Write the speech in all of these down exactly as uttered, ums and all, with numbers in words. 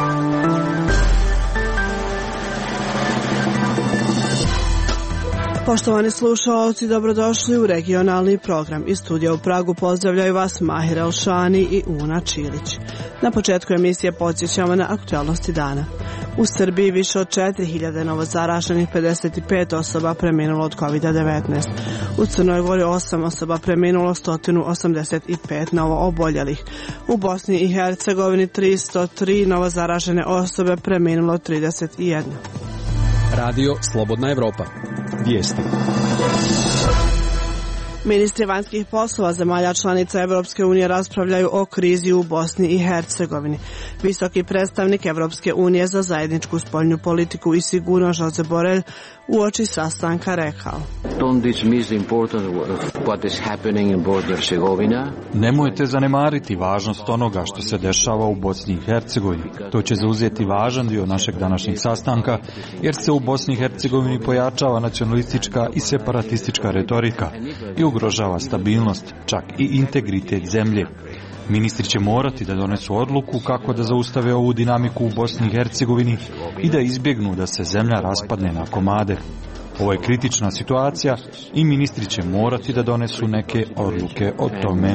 Poštovani slušalci, dobrodošli u regionalni program. Iz studija u Pragu pozdravljaju vas Mahir Elšani i Una Čilić. Na početku emisije podsjećamo na aktualnosti dana. U Srbiji više od četiri hiljade novozaraženih, pedeset pet osoba preminulo od kovid devetnaest. U Crnoj Gori osam osoba preminulo, sto osamdeset pet novo oboljelih. U Bosni i Hercegovini tristo tri novozaražene osobe, preminulo trideset jedna. Radio Slobodna Evropa. Vijesti. Ministri vanjskih poslova zemalja članica Evropske unije raspravljaju o krizi u Bosni i Hercegovini. Visoki predstavnik Evropske unije za zajedničku spoljnu politiku i sigurnost Josep Borrell uoči sastanka rekao: Nemojte zanemariti važnost onoga što se dešava u Bosni i Hercegovini. To će zauzeti važan dio našeg današnjeg sastanka, jer se u Bosni i Hercegovini pojačava nacionalistička i separatistička retorika i ugrožava stabilnost, čak i integritet zemlje. Ministri će morati da donesu odluku kako da zaustave ovu dinamiku u Bosni i Hercegovini i da izbjegnu da se zemlja raspadne na komade. Ovo je kritična situacija i ministri će morati da donesu neke odluke o tome.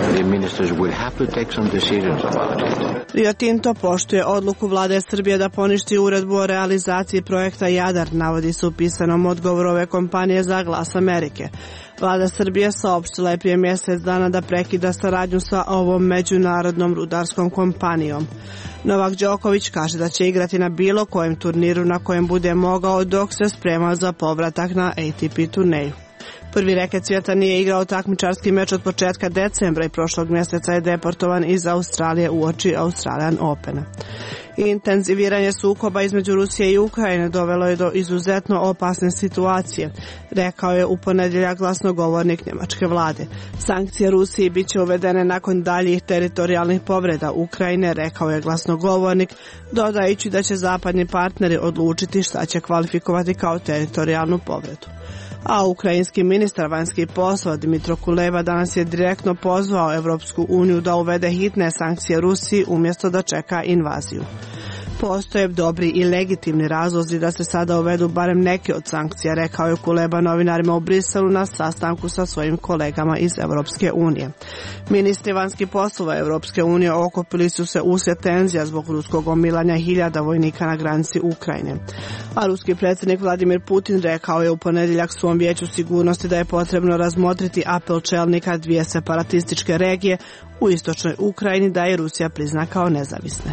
Rio Tinto poštuje odluku vlade Srbije da poništi uredbu o realizaciji projekta Jadar, navodi se u pisanom odgovoru ove kompanije za Glas Amerike. Vlada Srbije saopštila je prije mjesec dana da prekida saradnju sa ovom međunarodnom rudarskom kompanijom. Novak Đoković kaže da će igrati na bilo kojem turniru na kojem bude mogao dok se sprema za povratak na A T P turneju. Prvi reket svijeta nije igrao takmičarski meč od početka decembra i prošlog mjeseca je deportovan iz Australije uoči Australian Opena. Intenziviranje sukoba između Rusije i Ukrajine dovelo je do izuzetno opasne situacije, rekao je u ponedjeljak glasnogovornik njemačke vlade. Sankcije Rusiji bit će uvedene nakon daljih teritorijalnih povreda Ukrajine, rekao je glasnogovornik, dodajući da će zapadni partneri odlučiti šta će kvalifikovati kao teritorijalnu povredu. A ukrajinski ministar vanjskih poslova Dmitro Kuleba danas je direktno pozvao Evropsku uniju da uvede hitne sankcije Rusiji umjesto da čeka invaziju. Postoje dobri i legitimni razlozi da se sada uvedu barem neke od sankcija, rekao je Kuleba novinarima u Briselu na sastanku sa svojim kolegama iz Evropske unije. Ministri vanjskih poslova Evropske unije okupili su se uslijed tenzija zbog ruskog omilanja hiljada vojnika na granici Ukrajine. A ruski predsjednik Vladimir Putin rekao je u ponedjeljak svom vijeću sigurnosti da je potrebno razmotriti apel čelnika dvije separatističke regije u istočnoj Ukrajini da je Rusija prizna kao nezavisne.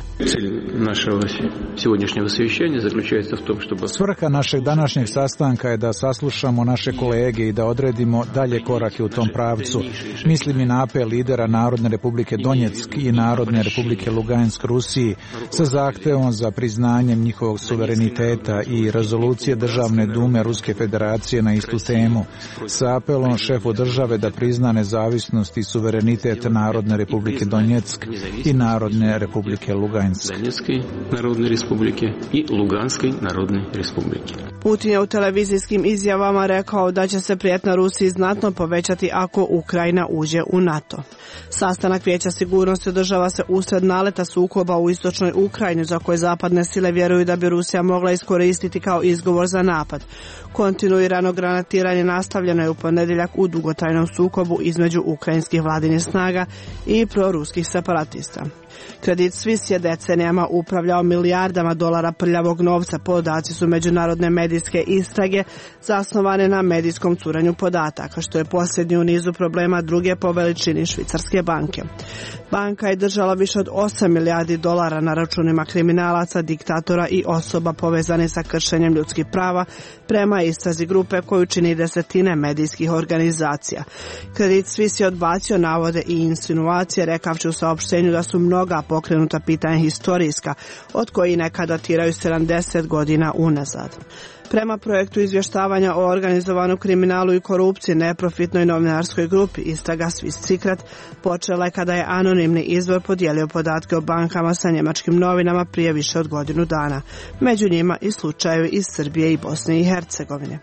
Svrha našeg današnjeg sastanka je da saslušamo naše kolege i da odredimo dalje korake u tom pravcu. Mislim i na apel lidera Narodne republike Donjeck i Narodne republike Lugansk Rusiji sa zahtjevom za priznanjem njihovog suvereniteta i rezolucije Državne dume Ruske federacije na istu temu, sa apelom šefu države da prizna nezavisnost i suverenitet Narodne republike Donjeck i Narodne republike Lugansk. Narodne republike i Luganske narodne republike. Putin je u televizijskim izjavama rekao da će se prijetnja Rusiji znatno povećati ako Ukrajina uđe u NATO. Sastanak Vijeća sigurnosti održava se usred naleta sukoba u istočnoj Ukrajini za koje zapadne sile vjeruju da bi Rusija mogla iskoristiti kao izgovor za napad. Kontinuirano granatiranje nastavljeno je u ponedjeljak u dugotrajnom sukobu između ukrajinskih vladinih snaga i proruskih separatista. Credit Suisse je decenijama upravljao milijardama dolara prljavog novca, podaci su međunarodne medijske istrage zasnovane na medijskom curenju podataka, što je posljednji u nizu problema druge po veličini švicarske banke. Banka je držala više od osam milijardi dolara na računima kriminalaca, diktatora i osoba povezane sa kršenjem ljudskih prava prema istrazi grupe koju čini desetine medijskih organizacija. Credit Suisse je odbacio navode i insinuacije rekavši u saopštenju da su mnoga pokrenuta pitanja historijska, od koji neka datiraju sedamdeset godina unazad. Prema projektu izvještavanja o organizovanom kriminalu i korupciji neprofitnoj novinarskoj grupi istraga Swiss Secret počela je kada je anonimni izvor podijelio podatke o bankama sa njemačkim novinama prije više od godinu dana. Među njima i slučajevi iz Srbije i Bosne i Hercegovine.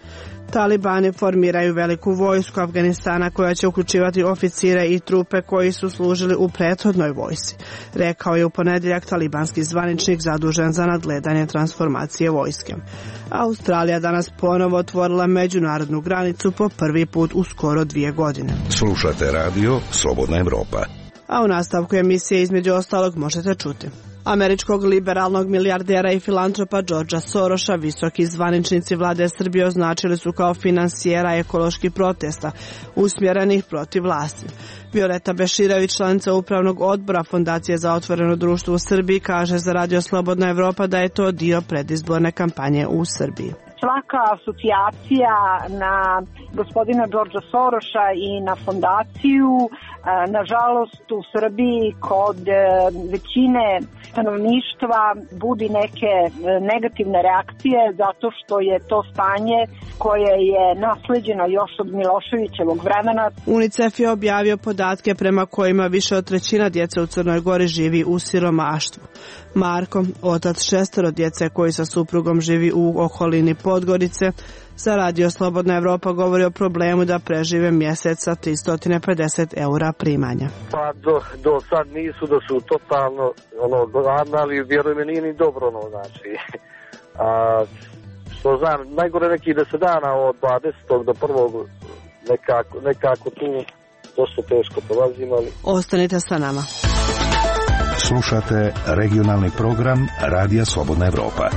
Talibani formiraju veliku vojsku Afganistana koja će uključivati oficire i trupe koji su služili u prethodnoj vojsci, rekao je u ponedjeljak talibanski zvaničnik zadužen za nadgledanje transformacije vojske. Australija danas ponovo otvorila međunarodnu granicu po prvi put u skoro dvije godine. Slušate radio Slobodna Evropa. A u nastavku emisije između ostalog možete čuti. Američkog liberalnog milijardera i filantropa Georgea Sorosa visoki zvaničnici vlade Srbije označili su kao finansijera ekoloških protesta usmjerenih protiv vlasti. Violeta Beširović, članica upravnog odbora Fondacije za otvoreno društvo u Srbiji, kaže za radio Slobodna Evropa da je to dio predizborne kampanje u Srbiji. Svaka asocijacija na gospodina Georgea Sorosa i na fondaciju, nažalost u Srbiji kod većine stanovništva budi neke negativne reakcije zato što je to stanje koje je nasleđeno još od Miloševićevog vremena. UNICEF je objavio podatke prema kojima više od trećina djece u Crnoj Gori živi u siromaštvu. Marko, otac šestero djece koji sa suprugom živi u okolini Podgorice, za radio Slobodna Evropa govori o problemu da prežive mjesec sa tristo pedeset eura primanja. Pa do, do sad nisu, da su totalno ono, gladni, ali vjeruj me nije ni dobro, ono, znači. A, što znam, najgore neki deset dana od dvadesetog do prvog nekako, nekako tu dosta teško prolazim, ali... Ostanite sa nama. Slušate regionalni program Radija Slobodna Evropa.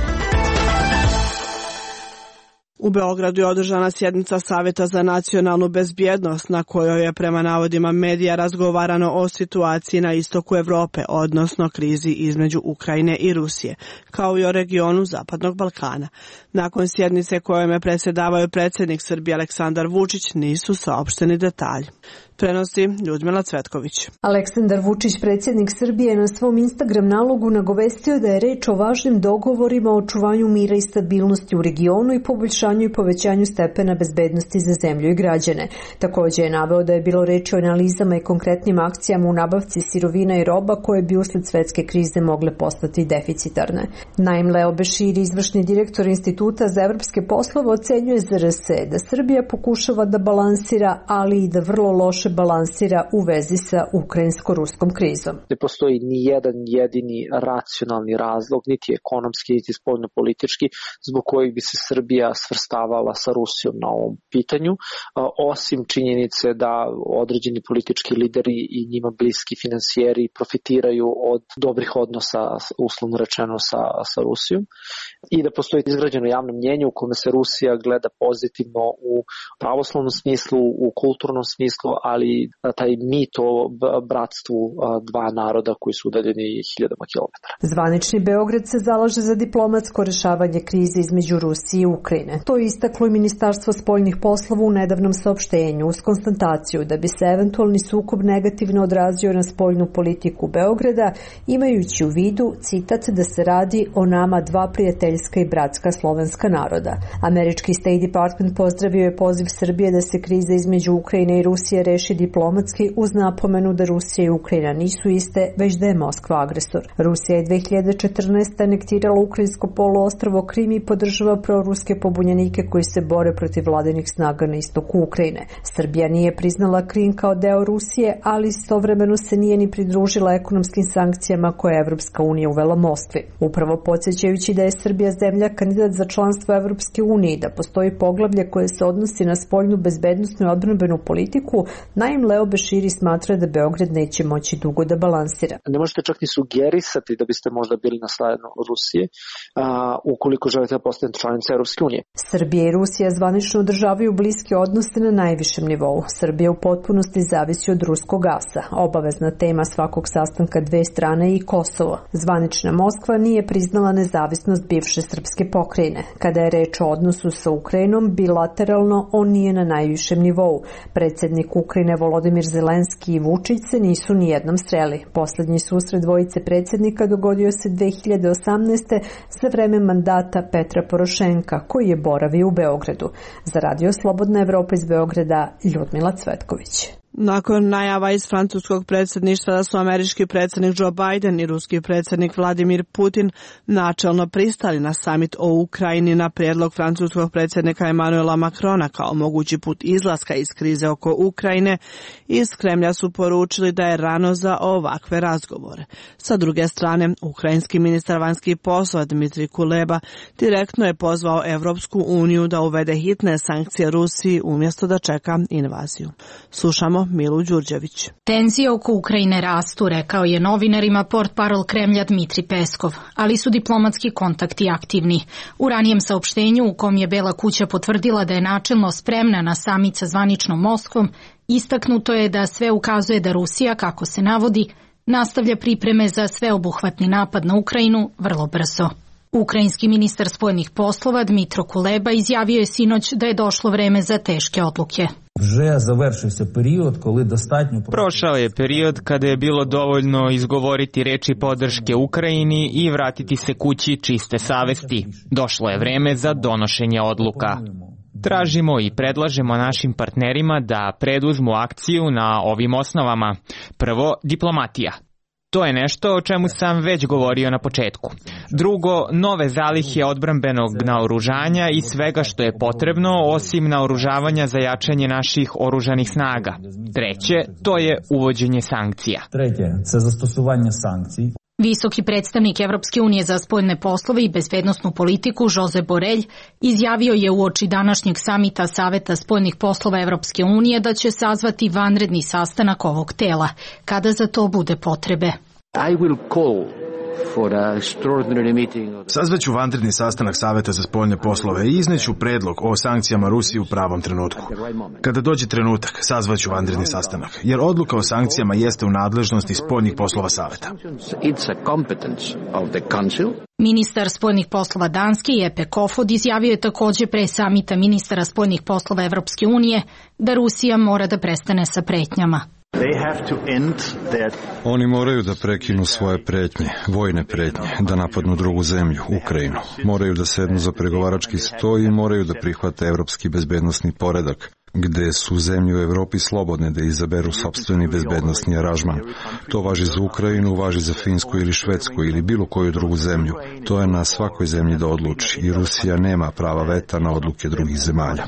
U Beogradu je održana sjednica Savjeta za nacionalnu bezbjednost na kojoj je prema navodima medija razgovarano o situaciji na istoku Evrope, odnosno krizi između Ukrajine i Rusije, kao i o regionu Zapadnog Balkana. Nakon sjednice kojom je predsjedavao predsjednik Srbije Aleksandar Vučić nisu saopšteni detalji. Prenosi Ljudmila Cvetković. Aleksandar Vučić, predsjednik Srbije, na svom Instagram nalogu nagovestio da je reč o važnim dogovorima o očuvanju mira i stabilnosti u regionu i poboljšanju i povećanju stepena bezbednosti za zemlju i građane. Također je naveo da je bilo reči o analizama i konkretnim akcijama u nabavci sirovina i roba koje bi usled svetske krize mogle postati deficitarne. Naim Leo Beširi, izvršni direktor Instituta za evropske poslove, ocenjuje Z R S da Srbija pokušava da balansira, ali i da vrlo loše balansira u vezi sa ukrajinsko-ruskom krizom. Ne postoji ni jedan jedini racionalni razlog, niti ekonomski, niti spoljno-politički, zbog kojeg bi se Srbija svrstavala sa Rusijom na ovom pitanju, osim činjenice da određeni politički lideri i njima bliski finansijeri profitiraju od dobrih odnosa, uslovno rečeno, sa, sa Rusijom, i da postoji izgrađeno javno mnjenje u kome se Rusija gleda pozitivno u pravoslavnom smislu, u kulturnom smislu, ali taj mit o bratstvu dva naroda koji su udaljeni hiljadama kilometara. Zvanični Beograd se zalaže za diplomatsko rešavanje krize između Rusije i Ukrajine. To je istaklo i Ministarstvo spoljnih poslova u nedavnom saopštenju uz konstataciju da bi se eventualni sukob negativno odrazio na spoljnu politiku Beograda, imajući u vidu, citat, da se radi o nama dva prijateljska i bratska slovenska naroda. Američki State Department pozdravio je poziv Srbije da se kriza između Ukrajine i Rusije reši diplomatski uz napomenu da Rusija i Ukrajina nisu iste, već da je Moskva agresor. Rusija je dve hiljade četrnaeste. anektirala ukrajinsko poluostrvo Krim i podržava proruske pobunjenike koji se bore protiv vladinih snaga na istoku Ukrajine. Srbija nije priznala Krim kao deo Rusije, ali istovremeno se nije ni pridružila ekonomskim sankcijama koje je Evropska unija uvela Moskvi. Upravo podsjećajući da je Srbija zemlja kandidat za članstvo Evropske unije i da postoji poglavlje koje se odnosi na spoljnu bezbednosnu i odbrambenu politiku, Naim Leo Beširi smatra da Beograd neće moći dugo da balansira. Ne možete čak ni sugerisati da biste možda bili na strani Rusije a, ukoliko želite da postanete članica Evropske unije. Srbija i Rusija zvanično održavaju bliske odnose na najvišem nivou. Srbija u potpunosti zavisi od ruskog gasa. Obavezna tema svakog sastanka dve strane i Kosovo. Zvanična Moskva nije priznala nezavisnost bivše srpske pokrajine. Kada je reč o odnosu sa Ukrajinom, bilateralno on nije na najvišem nivou. Predsjednik Ukrajine Volodimir Zelenski i Vučić se nisu ni jednom sreli. Poslednji susret dvojice predsjednika dogodio se dve hiljade osamnaeste. za vreme mandata Petra Porošenka, koji je boravio u Beogradu. Za radio Slobodna Evropa iz Beograda, Ljudmila Cvetković. Nakon najava iz francuskog predsjedništva da su američki predsjednik Joe Biden i ruski predsjednik Vladimir Putin načelno pristali na samit o Ukrajini na prijedlog francuskog predsjednika Emmanuela Macrona kao mogući put izlaska iz krize oko Ukrajine, iz Kremlja su poručili da je rano za ovakve razgovore. Sa druge strane, ukrajinski ministar vanjskih poslova Dmitrij Kuleba direktno je pozvao Evropsku uniju da uvede hitne sankcije Rusiji umjesto da čeka invaziju. Slušamo Milu Đurđević. Tenzije oko Ukrajine rastu, rekao je novinarima portparol Kremlja Dmitri Peskov, ali su diplomatski kontakti aktivni. U ranijem saopštenju u kom je Bela kuća potvrdila da je načelno spremna na samit sa zvaničnom Moskvom, istaknuto je da sve ukazuje da Rusija, kako se navodi, nastavlja pripreme za sveobuhvatni napad na Ukrajinu vrlo brzo. Ukrajinski ministar spoljnih poslova Dmitro Kuleba izjavio je sinoć da je došlo vreme za teške odluke. Prošao je period kada je bilo dovoljno izgovoriti reči podrške Ukrajini i vratiti se kući čiste savesti. Došlo je vreme za donošenje odluka. Tražimo i predlažemo našim partnerima da preduzmu akciju na ovim osnovama. Prvo, diplomatija. To je nešto o čemu sam već govorio na početku. Drugo, nove zalihe odbrambenog naoružanja i svega što je potrebno osim naoružavanja za jačanje naših oružanih snaga. Treće, to je uvođenje sankcija. Treće, це застосування санкцій. Visoki predstavnik Evropske unije za spoljne poslove i bezbednosnu politiku Josep Borrell izjavio je uoči današnjeg samita Saveta spoljnih poslova Evropske unije da će sazvati vanredni sastanak ovog tela, kada za to bude potrebe. I will call Sazvaću vanredni sastanak Saveta za spoljne poslove i izneću predlog o sankcijama Rusiji u pravom trenutku. Kada dođe trenutak, sazvaću vanredni sastanak, jer odluka o sankcijama jeste u nadležnosti spoljnih poslova Saveta. Ministar spoljnih poslova Danske Jeppe Kofod izjavio je također pre samita ministara spoljnih poslova Evropske unije da Rusija mora da prestane sa pretnjama. Oni moraju da prekinu svoje pretnje, vojne pretnje, da napadnu drugu zemlju, Ukrajinu. Moraju da sednu za pregovarački sto i moraju da prihvate evropski bezbednosni poredak, gde su zemlje u Evropi slobodne da izaberu sopstveni bezbednosni aranžman. To važi za Ukrajinu, važi za Finsku ili Švedsku ili bilo koju drugu zemlju. To je na svakoj zemlji da odluči i Rusija nema prava veta na odluke drugih zemalja.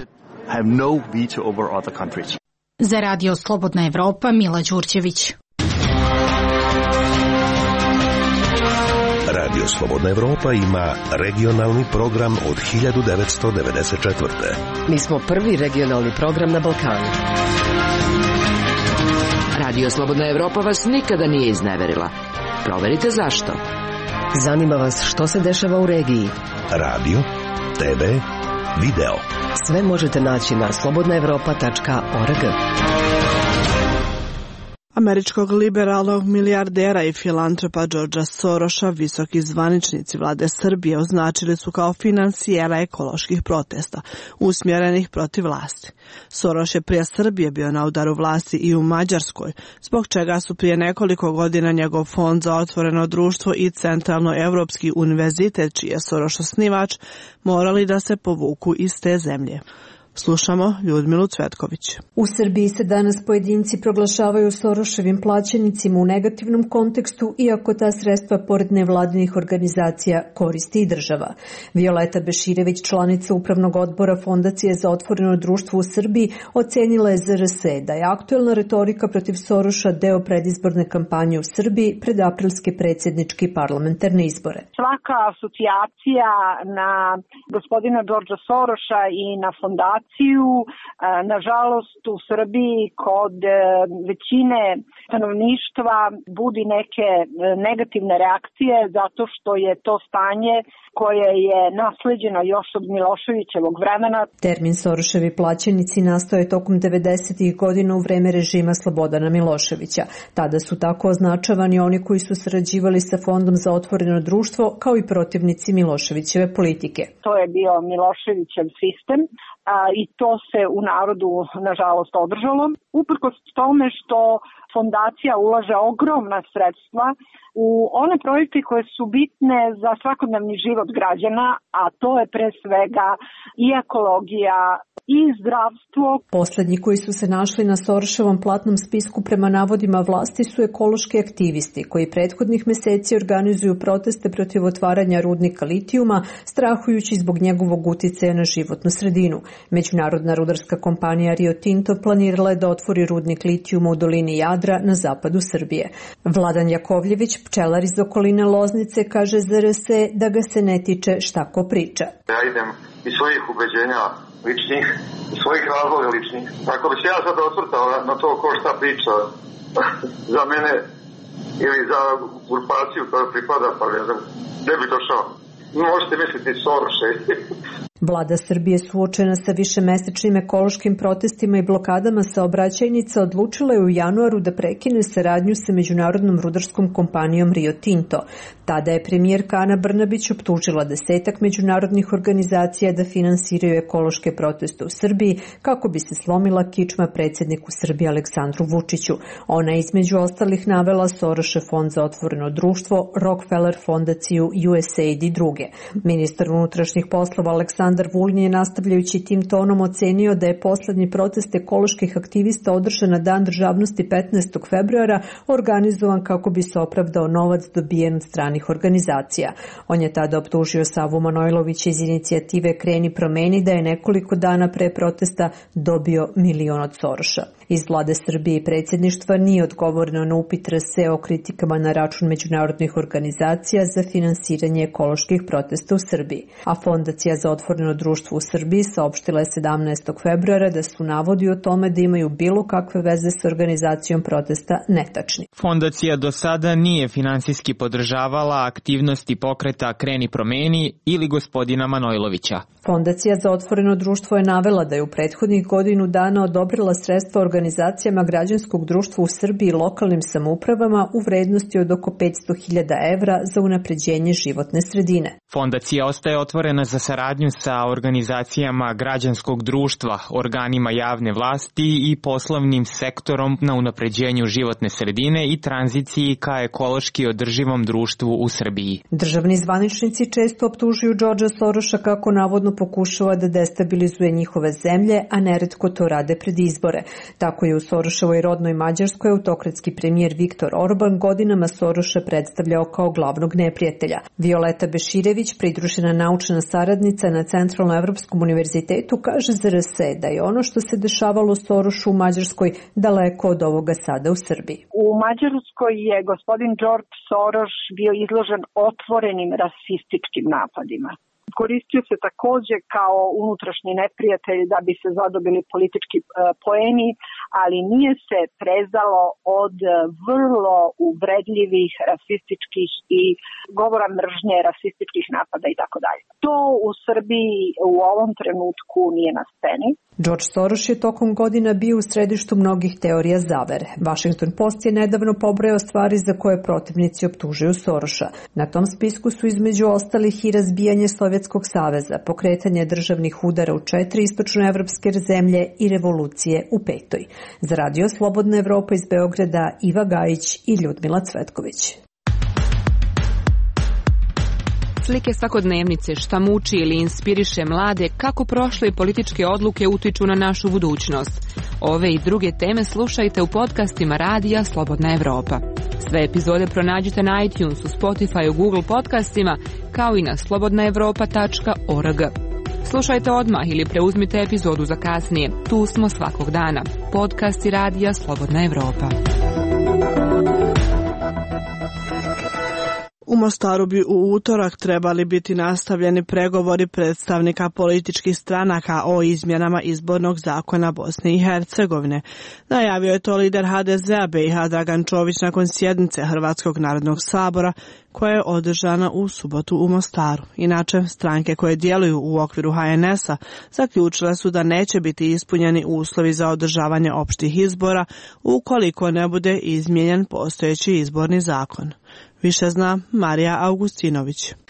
Za Radio Slobodna Evropa, Mila Đurđević. Radio Slobodna Evropa ima regionalni program od hiljadu devetsto devedeset četvrte. Mi smo prvi regionalni program na Balkanu. Radio Slobodna Evropa vas nikada nije izneverila. Proverite zašto. Zanima vas što se dešava u regiji. Radio, te ve, video. Sve možete naći na slobodna evropa tačka org. Američkog liberalnog milijardera i filantropa Georgea Sorosa visoki zvaničnici vlade Srbije označili su kao finansijera ekoloških protesta usmjerenih protiv vlasti. Soros je prije Srbije bio na udaru vlasti i u Mađarskoj, zbog čega su prije nekoliko godina njegov fond za otvoreno društvo i Centralno-Evropski univerzitet, čiji je Soros osnivač, morali da se povuku iz te zemlje. Slušamo Ljudmilu Cvetković. U Srbiji se danas pojedinci proglašavaju Soroševim plaćenicima u negativnom kontekstu, iako ta sredstva pored nevladinih organizacija koristi i država. Violeta Beširević, članica Upravnog odbora Fondacije za otvoreno društvo u Srbiji, ocenila je zet er es da je aktuelna retorika protiv Soroša deo predizborne kampanje u Srbiji pred aprilske predsjedničke i parlamentarne izbore. Svaka asocijacija na gospodina Georgea Soroša i na fondaciju nažalost u Srbiji kod većine stanovništva budi neke negativne reakcije zato što je to stanje koje je nasleđeno još od Miloševićevog vremena. Termin Soroševi plaćenici nastao je tokom devedesetih godina u vreme režima Slobodana Miloševića. Tada su tako označavani oni koji su sarađivali sa Fondom za otvoreno društvo kao i protivnici Miloševićeve politike. To je bio Miloševićev sistem. A, i to se u narodu nažalost održalo. Uprkos tome što fondacija ulaže ogromna sredstva u one projekte koje su bitne za svakodnevni život građana, a to je pre svega i ekologija, i zdravstvo. Poslednji koji su se našli na Soroševom platnom spisku prema navodima vlasti su ekološki aktivisti koji prethodnih meseci organizuju proteste protiv otvaranja rudnika litijuma, strahujući zbog njegovog uticaja na životnu sredinu. Međunarodna rudarska kompanija Rio Tinto planirala je da otvori rudnik litijuma u dolini Jadra na zapadu Srbije. Vladan Jakovljević, pčelar iz okoline Loznice, kaže za R S da ga se ne tiče šta ko priča. Ja idem iz svojih ubeđenja ličnih, iz svojih razloga ličnih. Ako bi se ja sad osvrtao na to ko šta priča za mene ili za grupaciju koja pripada, pa ne znam, ne bi došao. Možete misliti Soroše. Vlada Srbije suočena sa višemesečnim ekološkim protestima i blokadama saobraćajnica odlučila je u januaru da prekine saradnju sa međunarodnom rudarskom kompanijom Rio Tinto. Tada je premijerka Ana Brnabić optužila desetak međunarodnih organizacija da finansiraju ekološke proteste u Srbiji kako bi se slomila kičma predsjedniku Srbije Aleksandru Vučiću. Ona je između ostalih navela Soroše fond za otvoreno društvo, Rockefeller fondaciju, U S A I D i druge. Ministar unutrašnjih poslova Aleksandar Vulin je nastavljajući tim tonom ocenio da je poslednji protest ekoloških aktivista održan na Dan državnosti petnaestog februara organizovan kako bi se opravdao novac dobijen od stranih organizacija. On je tada optužio Savu Manojlovića iz inicijative Kreni promeni da je nekoliko dana pre protesta dobio milion od Soroša. Iz vlade Srbije i predsjedništva nije odgovoreno na upit R S o kritikama na račun međunarodnih organizacija za finansiranje ekoloških protesta u Srbiji. A Fondacija za otvoreno društvo u Srbiji saopštila je sedamnaestog februara da su navodi o tome da imaju bilo kakve veze s organizacijom protesta netačni. Fondacija do sada nije finansijski podržavala aktivnosti pokreta Kreni promeni ili gospodina Manojlovića. Fondacija za otvoreno društvo je navela da je u prethodnih godinu dana odobrila sredstva organizacijama građanskog društva u Srbiji i lokalnim samoupravama u vrednosti od oko petsto hiljada evra za unapređenje životne sredine. Fondacija ostaje otvorena za saradnju sa organizacijama građanskog društva, organima javne vlasti i poslovnim sektorom na unapređenju životne sredine i tranziciji ka ekološki održivom društvu u Srbiji. Državni zvaničnici često optužuju Đorđa Soroša kako navodno pokušava da destabilizuje njihove zemlje, a neretko to rade pred izbore. Tako je u Soroševoj rodnoj Mađarskoj autokratski premijer Viktor Orban godinama Soroša predstavljao kao glavnog neprijatelja. Violeta Beširević, pridružena naučna saradnica na Centralnoevropskom univerzitetu, kaže za R S da je ono što se dešavalo Sorošu u Mađarskoj daleko od ovoga sada u Srbiji. U Mađarskoj je gospodin George Soros bio izložen otvorenim rasističkim napadima. Koristio se takođe kao unutrašnji neprijatelj da bi se zadobili politički poeni, ali nije se prezalo od vrlo uvredljivih rasističkih i govora mržnje, rasističkih napada i tako dalje. To u Srbiji u ovom trenutku nije na sceni. George Soros je tokom godina bio u središtu mnogih teorija zavere. Washington Post je nedavno pobrojao stvari za koje protivnici optužuju Soroša. Na tom spisku su između ostalih i razbijanje Sovjetskog saveza, pokretanje državnih udara u četiri istočnoevropske zemlje i revolucije u petoj. Za Radio Slobodna Evropa iz Beograda Iva Gajić i Ljudmila Cvetković. Slike svakodnevnice, šta muči ili inspiriše mlade, kako prošle političke odluke utiču na našu budućnost. Ove i druge teme slušajte u podcastima Radija Slobodna Evropa. Sve epizode pronađite na iTunesu, Spotify, Google podcastima, kao i na slobodna evropa tačka org. Slušajte odmah ili preuzmite epizodu za kasnije. Tu smo svakog dana. Podcasti Radija Slobodna Evropa. U Mostaru bi u utorak trebali biti nastavljeni pregovori predstavnika političkih stranaka o izmjenama izbornog zakona Bosne i Hercegovine. Najavio je to lider H D Z a B i H Dragan Čović nakon sjednice Hrvatskog narodnog sabora koja je održana u subotu u Mostaru. Inače, stranke koje djeluju u okviru H N S a zaključile su da neće biti ispunjeni uslovi za održavanje opštih izbora ukoliko ne bude izmijenjen postojeći izborni zakon. Više zna Marija Augustinović.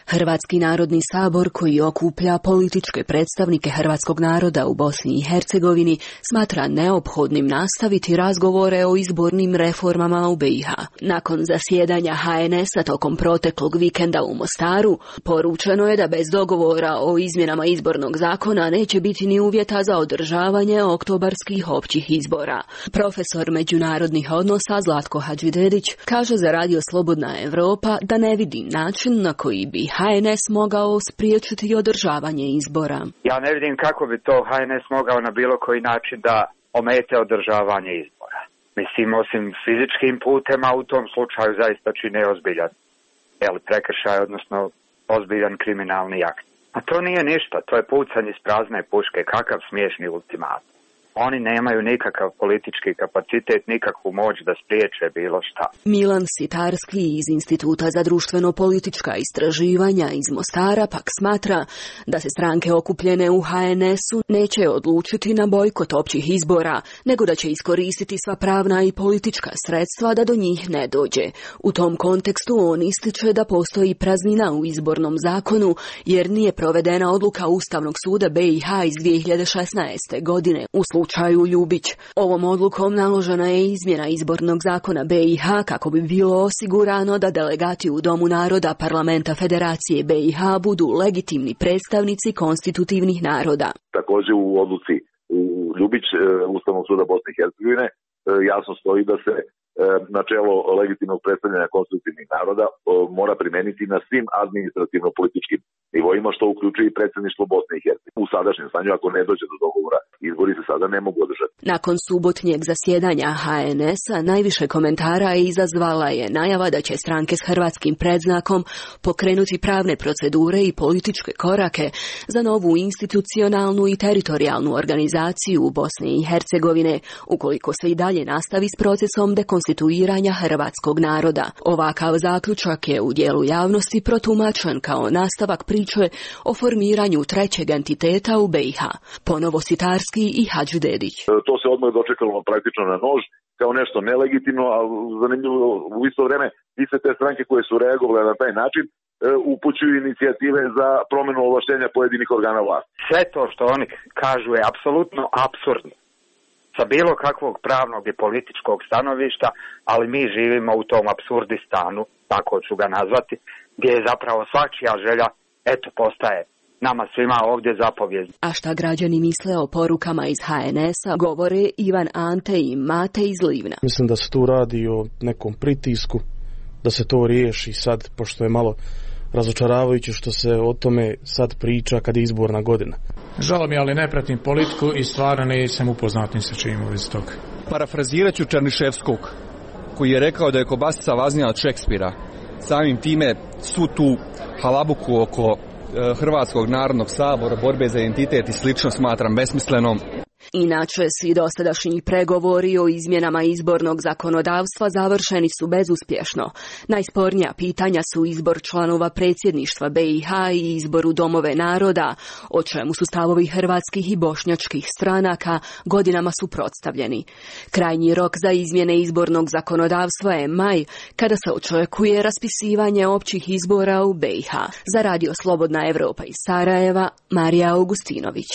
Hrvatski narodni sabor, koji okuplja političke predstavnike hrvatskog naroda u Bosni i Hercegovini, smatra neophodnim nastaviti razgovore o izbornim reformama u B i H. Nakon zasjedanja H N S-a tokom proteklog vikenda u Mostaru, poručeno je da bez dogovora o izmjenama izbornog zakona neće biti ni uvjeta za održavanje oktobarskih općih izbora. Profesor međunarodnih odnosa Zlatko Hadžidedić kaže za Radio Slobodna Evropa da ne vidi način na koji bi H N S mogao spriječiti održavanje izbora. Ja ne vidim kako bi to H N S mogao na bilo koji način da omete održavanje izbora. Mislim, osim fizičkim putem, a u tom slučaju zaista čine ozbiljan jel, prekršaj, odnosno ozbiljan kriminalni akt. A to nije ništa, to je pucanje iz prazne puške, kakav smiješni ultimat. Oni nemaju nikakav politički kapacitet, nikakvu moć da spriječe bilo šta. Milan Sitarski iz Instituta za društveno-politička istraživanja iz Mostara pak smatra da se stranke okupljene u H N S-u neće odlučiti na bojkot općih izbora, nego da će iskoristiti sva pravna i politička sredstva da do njih ne dođe. U tom kontekstu on ističe da postoji praznina u izbornom zakonu jer nije provedena odluka Ustavnog suda B i H iz dvije hiljade šesnaeste. godine u slučaju Ljubić. Ovom odlukom naložena je izmjena izbornog zakona B i H kako bi bilo osigurano da delegati u Domu naroda Parlamenta Federacije B i H budu legitimni predstavnici konstitutivnih naroda. Također u odluci u Ljubić Ustavnog suda Bosne i Hercegovine jasno stoji da se načelo legitimnog predstavljanja konstitutivnih naroda mora primeniti na svim administrativno-političkim nivoima, što uključuje i predsjedništvo Bosne i Hercegovine. U sadašnjem stanju, ako ne dođe do dogovora, izbori se sada ne mogu održati. Nakon subotnjeg zasjedanja H N S-a najviše komentara izazvala je najava da će stranke s hrvatskim predznakom pokrenuti pravne procedure i političke korake za novu institucionalnu i teritorijalnu organizaciju u Bosne i Hercegovine, ukoliko se i dalje nastavi s procesom dekonstituiranja hrvatskog naroda. Ovakav zaključak je u dijelu javnosti protumačen kao nastavak priče o formiranju trećeg entiteta u B i H. Ponovo Sitarski i Hadžidedić. To se odmah dočekalo praktično na nož kao nešto nelegitimno, a zanimljivo u isto vreme i sve te stranke koje su reagovale na taj način upućuju inicijative za promjenu ovlaštenja pojedinih organa vlasti. Sve to što oni kažu je apsolutno apsurdno sa bilo kakvog pravnog i političkog stanovišta, ali mi živimo u tom apsurdistanu, tako ću ga nazvati, gdje je zapravo svačija želja, eto, postaje nama svima ovdje zapovijed. A šta građani misle o porukama iz H N S-a, govore Ivan Ante i Mate iz Livna. Mislim da se tu radi o nekom pritisku, da se to riješi sad, pošto je malo razočaravajuće što se o tome sad priča kad je izborna godina. Žao mi, ali ne pratim politiku i stvarno nisam upoznat ni sa čim u vezi toga. Parafrazirat ću Černiševskog, koji je rekao da je kobasica važnija od Šekspira. Samim time svu tu halabuku oko e, Hrvatskog narodnog sabora, borbe za identitet i slično smatram besmislenom. Inače, svi dosadašnji pregovori o izmjenama izbornog zakonodavstva završeni su bezuspješno. Najspornija pitanja su izbor članova predsjedništva B i H i izbor u domove naroda, o čemu su stavovi hrvatskih i bošnjačkih stranaka godinama suprotstavljeni. Krajnji rok za izmjene izbornog zakonodavstva je maj, kada se očekuje raspisivanje općih izbora u B i H. Za Radio Slobodna Evropa iz Sarajeva, Marija Augustinović.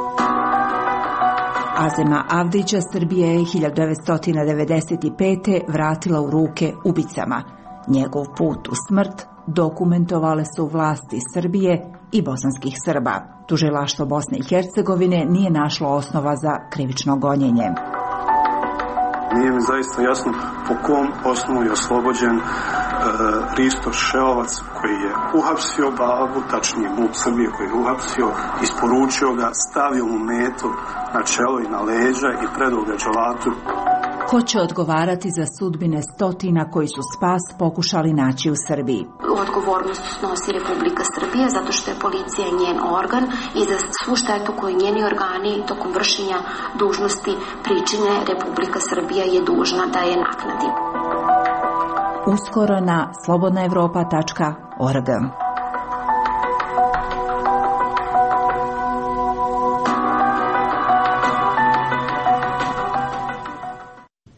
Azema Avdića Srbije je hiljadu devetsto devedeset pete. vratila u ruke ubicama. Njegov put u smrt dokumentovale su vlasti Srbije i bosanskih Srba. Tužilaštvo Bosne i Hercegovine nije našlo osnova za krivično gonjenje. Nije mi zaista jasno po kom osnovu je oslobođen e, Risto Šeovac koji je uhapsio babu, tačnije MUP Srbije koji je uhapsio, isporučio ga, stavio mu metu na čelo i na leđa i predao ga dželatu. Ko će odgovarati za sudbine stotina koji su spas pokušali naći u Srbiji? Odgovornost snosi Republika Srbija zato što je policija njen organ i za svu štetu koju njeni organi tokom vršenja dužnosti pričine Republika Srbija je dužna da je naknadi. Uskoro na slobodna evropa tačka org.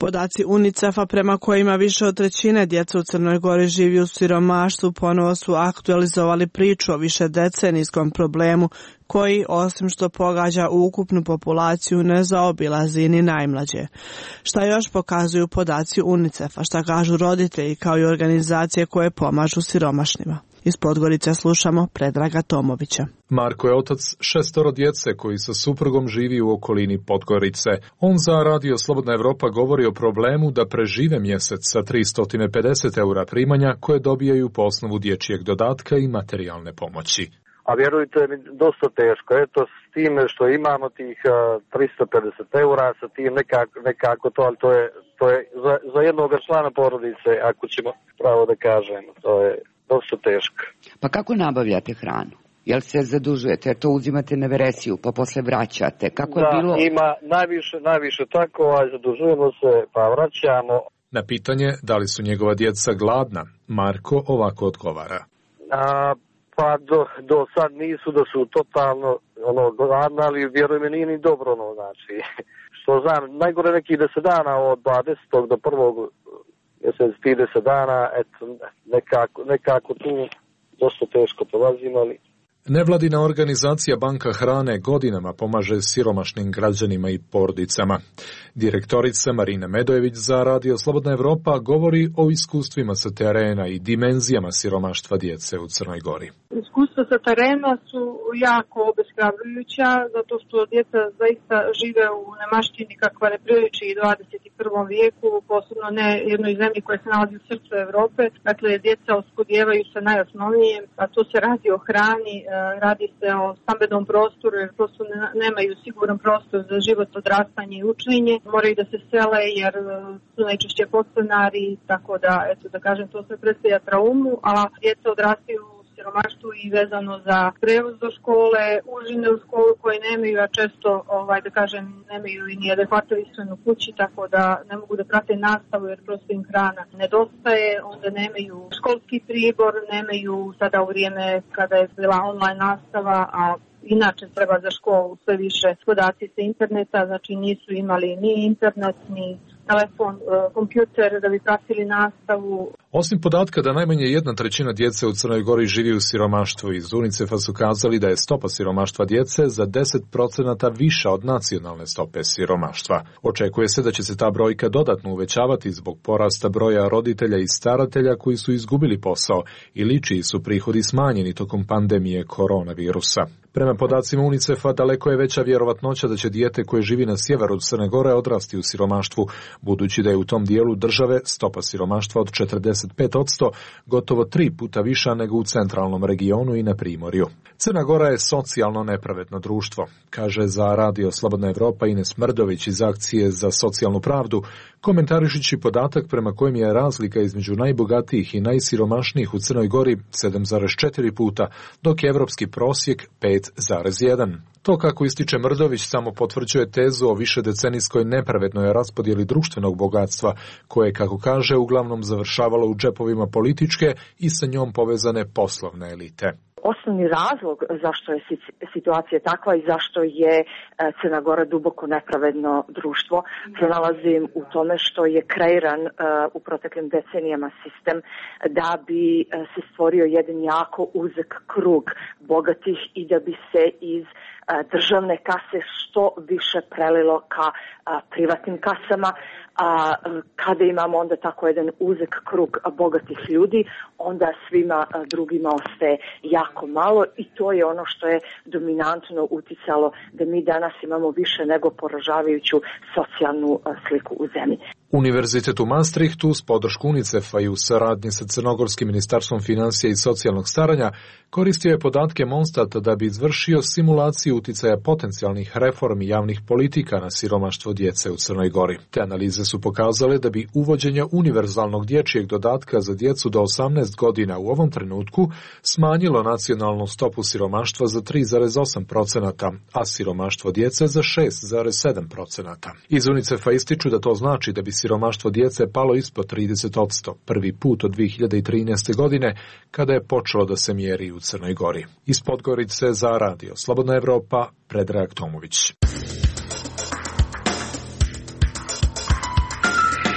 Podaci UNICEF-a prema kojima više od trećine djece u Crnoj Gori živi u siromaštvu ponovo su aktualizovali priču o višedecenijskom problemu koji, osim što pogađa ukupnu populaciju, ne zaobilazi ni najmlađe. Šta još pokazuju podaci UNICEF-a, šta kažu roditelji kao i organizacije koje pomažu siromašnima? Iz Podgorice slušamo Predraga Tomovića. Marko je otac šestoro djece koji sa suprugom živi u okolini Podgorice. On za Radio Slobodna Evropa govori o problemu da prežive mjesec sa tristo pedeset eura primanja koje dobijaju po osnovu dječjeg dodatka i materijalne pomoći. A vjerujte mi, dosta teško. Eto, s time što imamo tih uh, tristo pedeset eura, sa tim nekako, nekako to, ali to je, to je za, za jednog člana porodice, ako ćemo pravo da kažem, to je dosta teško. Pa kako nabavljate hranu? Jel se zadužujete, jer to uzimate na veresiju, pa posle vraćate? Kako da, je bilo? Ima najviše, najviše tako, a zadužujemo se, pa vraćamo. Na pitanje da li su njegova djeca gladna, Marko ovako odgovara. A, pa do, do sad nisu da su totalno ono, gladna, ali vjerujem mi nije ni dobro, ono, znači. Što znam, najgore nekih deset dana od dvadesetog do prvog mjesec, trideset dana, eto, nekako, nekako tu dosta teško prolazim, ali... Nevladina organizacija Banka hrane godinama pomaže siromašnim građanima i porodicama. Direktorica Marina Medojević za Radio Slobodna Evropa govori o iskustvima sa terena i dimenzijama siromaštva djece u Crnoj Gori. Iskustva sa terena su jako obeshrabrujuća, zato što djeca zaista žive u nemaštini kakva ne priliči i dvadeset prvom vijeku, posebno ne jednoj zemlji koja se nalazi u srcu Evrope. Dakle, djeca oskudijevaju sa najosnovnijem, a to se radi o hrani, radi se o stambenom prostoru, jer prosto nemaju siguran prostor za život, odrastanje i učenje. Moraju da se sele jer su najčešće podstanari, tako da, eto da kažem, to sve predstavlja traumu, a djeca odrastaju u siromaštvu i vezano za prevoz do škole, užine u školu koje nemaju, a često, ovaj, da kažem, nemaju i ni adekvatnu ishranu u kući, tako da ne mogu da prate nastavu jer prosto im hrana nedostaje, onda nemaju školski pribor, nemaju sada u vrijeme kada je bila online nastava, a inače treba za školu sve više podaci sa interneta, znači nisu imali ni internet, ni telefon, kompjuter da bi pratili nastavu. Osim podatka da najmanje jedna trećina djece u Crnoj Gori živi u siromaštvu, iz UNICEF-a su kazali da je stopa siromaštva djece za deset procenata viša od nacionalne stope siromaštva. Očekuje se da će se ta brojka dodatno uvećavati zbog porasta broja roditelja i staratelja koji su izgubili posao ili čiji su prihodi smanjeni tokom pandemije koronavirusa. Prema podacima UNICEF-a daleko je veća vjerovatnoća da će dijete koje živi na sjeveru od Crne Gore odrasti u siromaštvu, budući da je u tom dijelu države stopa siromaštva od četrdeset pet posto gotovo tri puta viša nego u centralnom regionu i na Primorju. Crna Gora je socijalno nepravedno društvo, kaže za Radio Slobodna Evropa Ines Mrdović iz Akcije za socijalnu pravdu, komentarišići podatak prema kojem je razlika između najbogatijih i najsiromašnijih u Crnoj Gori sedam zarez četiri puta, dok je evropski prosjek pet zarez jedan. To, kako ističe Mrdović, samo potvrđuje tezu o višedecenijskoj nepravednoj raspodjeli društvenog bogatstva, koje, kako kaže, uglavnom završavalo u džepovima političke i sa njom povezane poslovne elite. Osnovni razlog zašto je situacija takva i zašto je Crna Gora duboko nepravedno društvo pronalazim u tome što je kreiran u proteklim decenijama sistem da bi se stvorio jedan jako uzak krug bogatih i da bi se iz državne kase što više prelilo ka privatnim kasama. A kada imamo onda tako jedan uzak krug bogatih ljudi, onda svima drugima ostaje jako malo i to je ono što je dominantno uticalo da mi danas imamo više nego poražavajuću socijalnu sliku u zemlji. Univerzitet u Maastrichtu s podršku UNICEF-a i u saradnji sa Crnogorskim ministarstvom financija i socijalnog staranja koristio je podatke Monstata da bi izvršio simulaciju uticaja potencijalnih reformi javnih politika na siromaštvo djece u Crnoj Gori. Te analize su pokazale da bi uvođenje univerzalnog dječjeg dodatka za djecu do osamnaest godina u ovom trenutku smanjilo nacionalnu stopu siromaštva za tri zarez osam procenata, a siromaštvo djece za šest zarez sedam procenata. Iz UNICEF-a ističu da to znači da bi siromaštvo djece palo ispod trideset posto, prvi put od dvije hiljade trinaeste. godine, kada je počelo da se mjeri u Crnoj Gori. Iz Podgorice za Radio Slobodna Evropa, Predrag Tomović.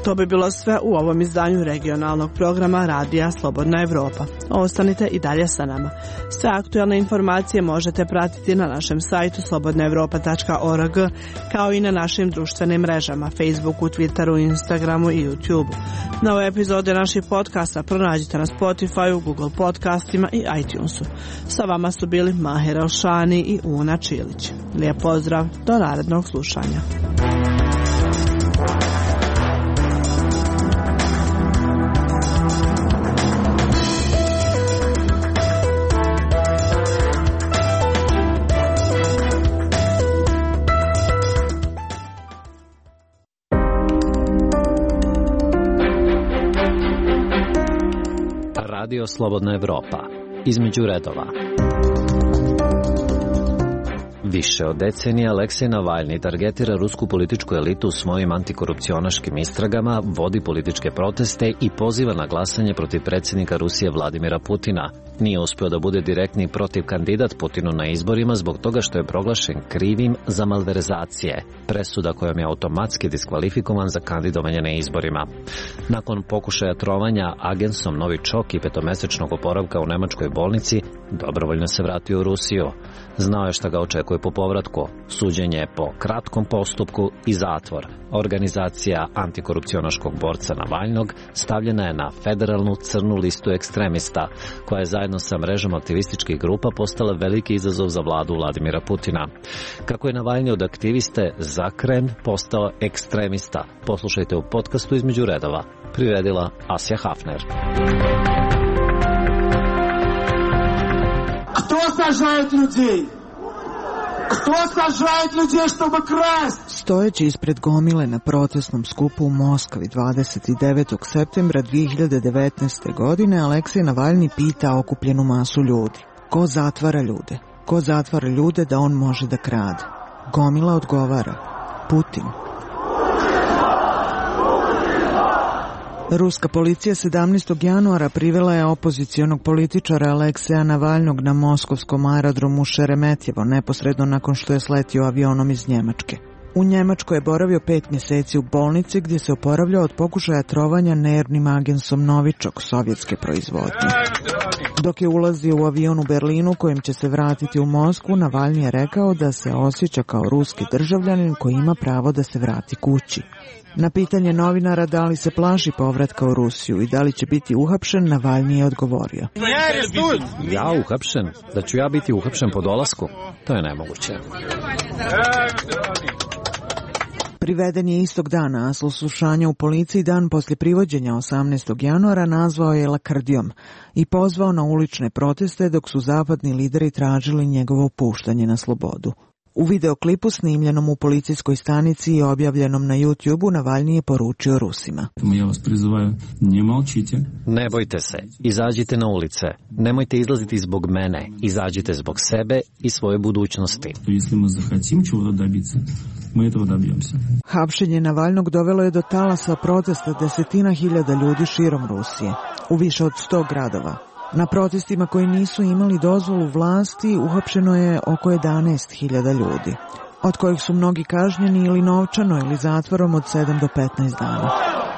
To bi bilo sve u ovom izdanju regionalnog programa Radija Slobodna Evropa. Ostanite i dalje sa nama. Sve aktualne informacije možete pratiti na našem sajtu slobodna evropa tačka org, kao i na našim društvenim mrežama Facebooku, Twitteru, Instagramu i YouTubeu. Nove epizode naših podcasta pronađite na Spotifyu, Google podcastima i iTunesu. Sa vama su bili Mahir Elšani i Una Čilić. Lijep pozdrav, do narednog slušanja. Radio Slobodna Evropa. Između redova. Više od decenija Aleksej Navalni targetira rusku političku elitu svojim antikorupcionaškim istragama, vodi političke proteste i poziva na glasanje protiv predsjednika Rusije Vladimira Putina. Nije uspio da bude direktni protiv kandidat Putinu na izborima zbog toga što je proglašen krivim za malverzacije, presuda kojom je automatski diskvalifikovan za kandidovanje na izborima. Nakon pokušaja trovanja agensom Novičok i petomesečnog oporavka u nemačkoj bolnici, dobrovoljno se vratio u Rusiju. Znao je šta ga očekuje po povratku, suđenje po kratkom postupku i zatvor. Organizacija antikorupcionaškog borca Navalnog stavljena je na federalnu crnu listu ekstremista, koja je zajedno sa mrežom aktivističkih grupa postala veliki izazov za vladu Vladimira Putina. Kako je Navalni od aktiviste za Kreml postao ekstremista, poslušajte u podcastu Između redova. Priredila Asja Hafner. Кто сажает людей? Кто сажает людей, чтобы красть? Stojeći ispred gomile na protestnom skupu u Moskvi dvadeset devetog septembra dve hiljade devetnaeste. godine Aleksej Navalni pita okupljenu masu ljudi: ko zatvara ljude? Ko zatvara ljude da on može da krade? Gomila odgovara: Putin. Ruska policija sedamnaestog januara privela je opozicionog političara Alekseja Navalnog na moskovskom aerodromu Šeremetjevo neposredno nakon što je sletio avionom iz Njemačke. U Njemačkoj je boravio pet mjeseci u bolnici gdje se oporavljao od pokušaja trovanja nervnim agensom Novičok sovjetske proizvodnje. Dok je ulazio u avion u Berlinu kojim će se vratiti u Moskvu, Navalni je rekao da se osjeća kao ruski državljanin koji ima pravo da se vrati kući. Na pitanje novinara da li se plaši povratka u Rusiju i da li će biti uhapšen, Navalni je odgovorio: Ja uhapšen? Da ću ja biti uhapšen po dolasku? To je nemoguće. Priveden je istog dana, a slušanja u policiji dan poslije privođenja osamnaestog januara nazvao je lakrdijom i pozvao na ulične proteste dok su zapadni lideri tražili njegovo puštanje na slobodu. U videoklipu snimljenom u policijskoj stanici i objavljenom na YouTubeu Navalni je poručio Rusima: Ja vas prizivaju, ne molčite. Ne bojte se, izađite na ulice. Nemojte izlaziti zbog mene, izađite zbog sebe i svoje budućnosti. Если мы захотим чего-то добиться, мы этого добьемся. Hapšenje Navalnog dovelo je do talasa protesta desetina hiljada ljudi širom Rusije, u više od sto gradova. Na protestima koji nisu imali dozvolu vlasti uhapšeno je oko jedanaest hiljada ljudi, od kojih su mnogi kažnjeni ili novčano ili zatvorom od sedam do petnaest dana.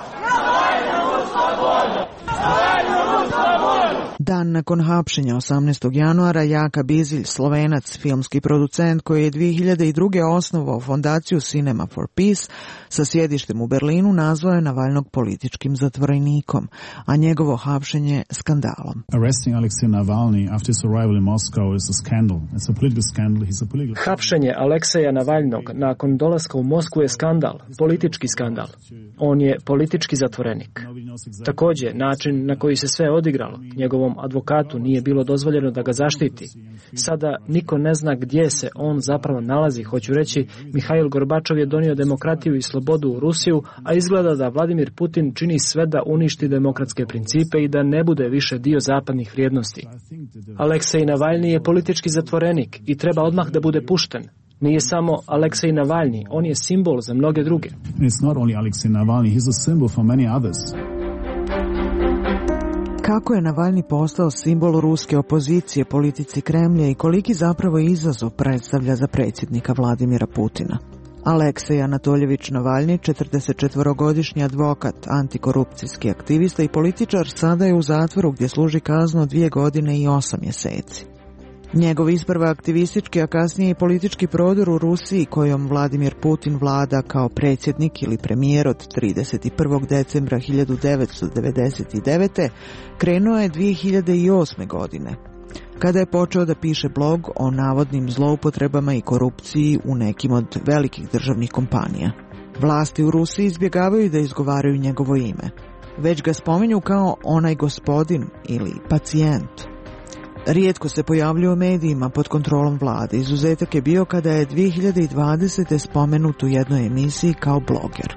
Dan nakon hapšenja osamnaestog januara Jaka Bizilj, Slovenac, filmski producent koji je dve hiljade druge. osnovao fondaciju Cinema for Peace sa sjedištem u Berlinu, nazvao je Navalnog političkim zatvorenikom, a njegovo hapšenje skandalom. Hapšenje Alekseja Navalnog nakon dolaska u Moskvu je skandal, politički skandal. On je politički zatvorenik. Također, način na koji se sve odigralo, njegovom advokatu nije bilo dozvoljeno da ga zaštiti. Sada niko ne zna gdje se on zapravo nalazi. Hoću reći, Mihail Gorbačov je donio demokratiju i slobodu u Rusiju, a izgleda da Vladimir Putin čini sve da uništi demokratske principe i da ne bude više dio zapadnih vrijednosti. Aleksej Navalni je politički zatvorenik i treba odmah da bude pušten. Nije samo Aleksej Navalni, on je simbol za mnoge druge. It's not only Alexei Navalny, he's a symbol for many others. Kako je Navalni postao simbol ruske opozicije politici Kremlja i koliki zapravo izazov predstavlja za predsjednika Vladimira Putina? Aleksej Anatoljević Navalni, četrdesetčetvorogodišnji advokat, antikorupcijski aktivista i političar, sada je u zatvoru gdje služi kaznu od dvije godine i osam mjeseci. Njegov isprva aktivistički, a kasnije i politički prodor u Rusiji, kojom Vladimir Putin vlada kao predsjednik ili premijer od trideset prvog decembra hiljadu devetsto devedeset devete. krenuo je dvije hiljade osme. godine, kada je počeo da piše blog o navodnim zloupotrebama i korupciji u nekim od velikih državnih kompanija. Vlasti u Rusiji izbjegavaju da izgovaraju njegovo ime, već ga spominju kao onaj gospodin ili pacijent. Rijetko se pojavljuje u medijima pod kontrolom vlade. Izuzetak je bio kada je dvije hiljade dvadesete. spomenut u jednoj emisiji kao bloger.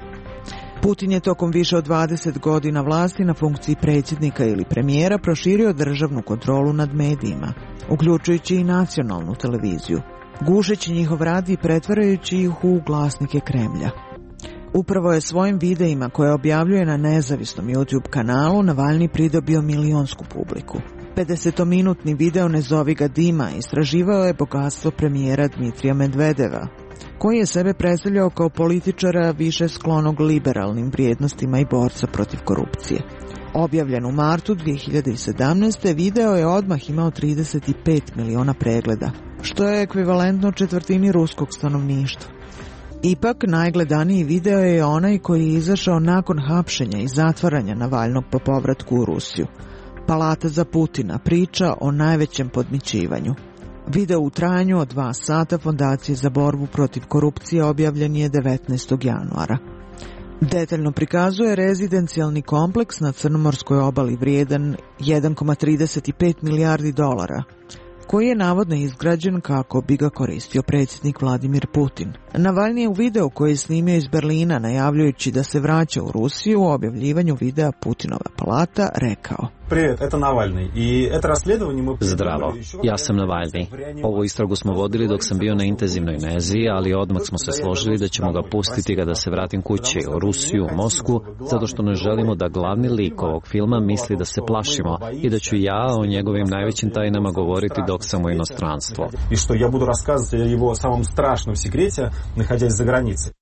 Putin je tokom više od dvadeset godina vlasti na funkciji predsjednika ili premijera proširio državnu kontrolu nad medijima, uključujući i nacionalnu televiziju, gušeći njihov rad i pretvarajući ih u glasnike Kremlja. Upravo je svojim videima koje objavljuje na nezavisnom YouTube kanalu Navalni pridobio milionsku publiku. pedesetominutni video Ne zovi ga Dima istraživao je bogatstvo premijera Dmitrija Medvedeva, koji je sebe predstavljao kao političara više sklonog liberalnim vrijednostima i borca protiv korupcije. Objavljen u martu dvije hiljade sedamnaeste. video je odmah imao trideset pet miliona pregleda, što je ekvivalentno četvrtini ruskog stanovništva. Ipak, najgledaniji video je onaj koji je izašao nakon hapšenja i zatvaranja Navalnog po povratku u Rusiju. Palata za Putina, priča o najvećem podmićivanju. Video u trajanju od dva sata Fondacije za borbu protiv korupcije objavljen je devetnaestog januara. Detaljno prikazuje rezidencijalni kompleks na Crnomorskoj obali vrijedan jedan zarez trideset pet milijardi dolara, koji je navodno izgrađen kako bi ga koristio predsjednik Vladimir Putin. Navalni je u videu koji je snimio iz Berlina najavljujući da se vraća u Rusiju u objavljivanju videa Putinova palata rekao: Привет, это Навальный. И это расследование мы... Zdravo, ja sam Navalni. Ovu istragu smo vodili dok sam bio na intenzivnoj nezi, ali odmah smo se složili da ćemo ga pustiti kada se vratim kući u Rusiju, u Moskvu, zato što ne želimo da glavni lik ovog filma misli da se plašimo i da ću ja o njegovim najvećim tajnama govoriti dok sam u inostranstvu. I što ja budu рассказывать o его samom strašnom sekrete, naходясь za granice.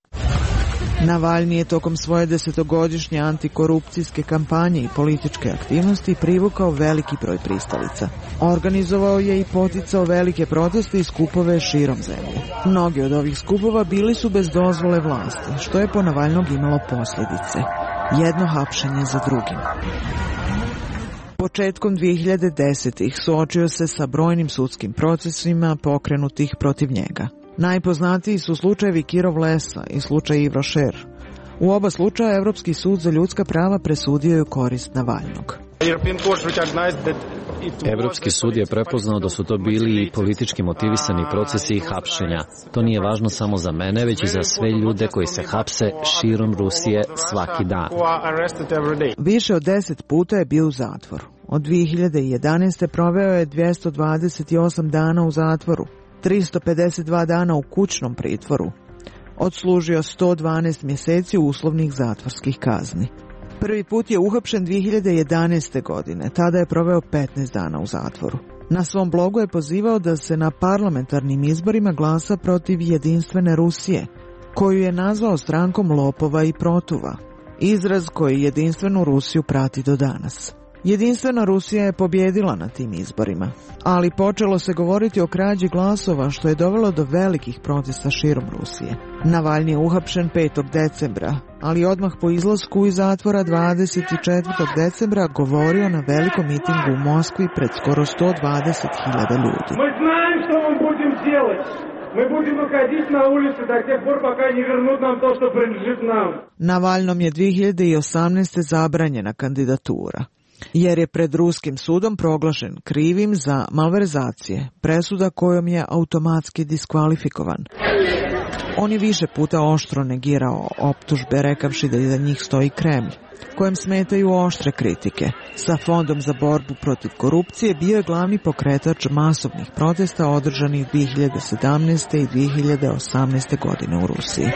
Navalni je tokom svoje desetogodišnje antikorupcijske kampanje i političke aktivnosti privukao veliki broj pristalica. Organizovao je i poticao velike proteste i skupove širom zemlje. Mnogi od ovih skupova bili su bez dozvole vlasti, što je po Navalnog imalo posljedice. Jedno hapšenje za drugim. Početkom dvije hiljade desetih. suočio se sa brojnim sudskim procesima pokrenutih protiv njega. Najpoznatiji su slučajevi Kirov Lesa i slučaj Ivro Šer. U oba slučaja Evropski sud za ljudska prava presudio je korist Navalnog. Evropski sud je prepoznao da su to bili i politički motivisani procesi i hapšenja. To nije važno samo za mene, već i za sve ljude koji se hapse širom Rusije svaki dan. Više od deset puta je bio u zatvoru. Od dvije hiljade jedanaeste. proveo je dvjesto dvadeset osam dana u zatvoru, tristo pedeset dva dana u kućnom pritvoru. Odslužio sto dvanaest mjeseci uslovnih zatvorskih kazni. Prvi put je uhapšen dvije hiljade jedanaeste. godine, tada je proveo petnaest dana u zatvoru. Na svom blogu je pozivao da se na parlamentarnim izborima glasa protiv jedinstvene Rusije, koju je nazvao strankom lopova i protuva, izraz koji jedinstvenu Rusiju prati do danas. Jedinstvena Rusija je pobjedila na tim izborima, ali počelo se govoriti o krađi glasova, što je dovelo do velikih protesta širom Rusije. Navalni je uhapšen petog decembra, ali odmah po izlasku iz zatvora dvadeset četvrtog decembra govorio na velikom mitingu u Moskvi pred skoro sto dvadeset hiljada ljudi. Mi znamo što vam budemo делать. Mi budemo ходить na ulicu do tih por, пока не вернут нам to što принадлежит nam. Navalnom je dvije hiljade osamnaeste. zabranjena kandidatura, jer je pred ruskim sudom proglašen krivim za malverzacije, presuda kojom je automatski diskvalifikovan. On je više puta oštro negirao optužbe, rekavši da iza njih stoji Kremlj, kojem smetaju oštre kritike. Sa Fondom za borbu protiv korupcije bio je glavni pokretač masovnih protesta održanih dvije hiljade sedamnaeste. i dvije hiljade osamnaeste. godine u Rusiji.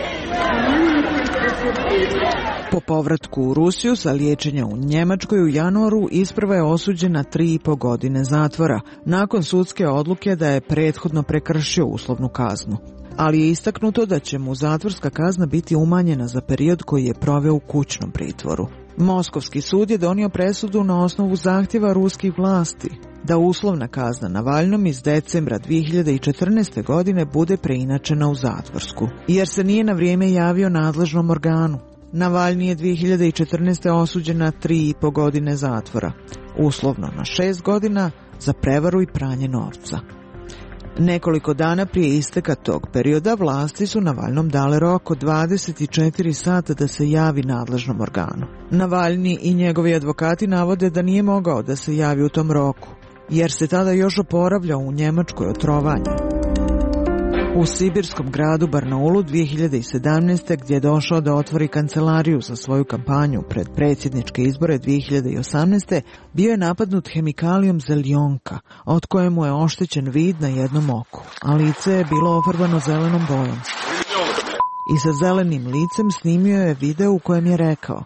Po povratku u Rusiju sa liječenja u Njemačkoj u januaru isprva je osuđen na tri i po godine zatvora, nakon sudske odluke da je prethodno prekršio uslovnu kaznu. ali je istaknuto da će mu zatvorska kazna biti umanjena za period koji je proveo u kućnom pritvoru. Moskovski sud je donio presudu na osnovu zahtjeva ruskih vlasti da uslovna kazna Navalnom iz decembra dvije hiljade četrnaeste. godine bude preinačena u zatvorsku, jer se nije na vrijeme javio nadležnom organu. Navalni je dvije hiljade četrnaeste. osuđen na tri i po godine zatvora, uslovno na šest godina za prevaru i pranje novca. Nekoliko dana prije isteka tog perioda vlasti su Navalnom dale rok od dvadeset četiri sata da se javi nadležnom organu. Navalni i njegovi advokati navode da nije mogao da se javi u tom roku, jer se tada još oporavljao u Njemačkoj od trovanja. U sibirskom gradu Barnaulu dvije hiljade sedamnaeste. gdje je došao da otvori kancelariju za svoju kampanju pred predsjedničke izbore dvije hiljade osamnaeste. bio je napadnut hemikalijom zeljonka, od kojemu je oštećen vid na jednom oku, a lice je bilo ofarbano zelenom bojom. I sa zelenim licem snimio je video u kojem je rekao: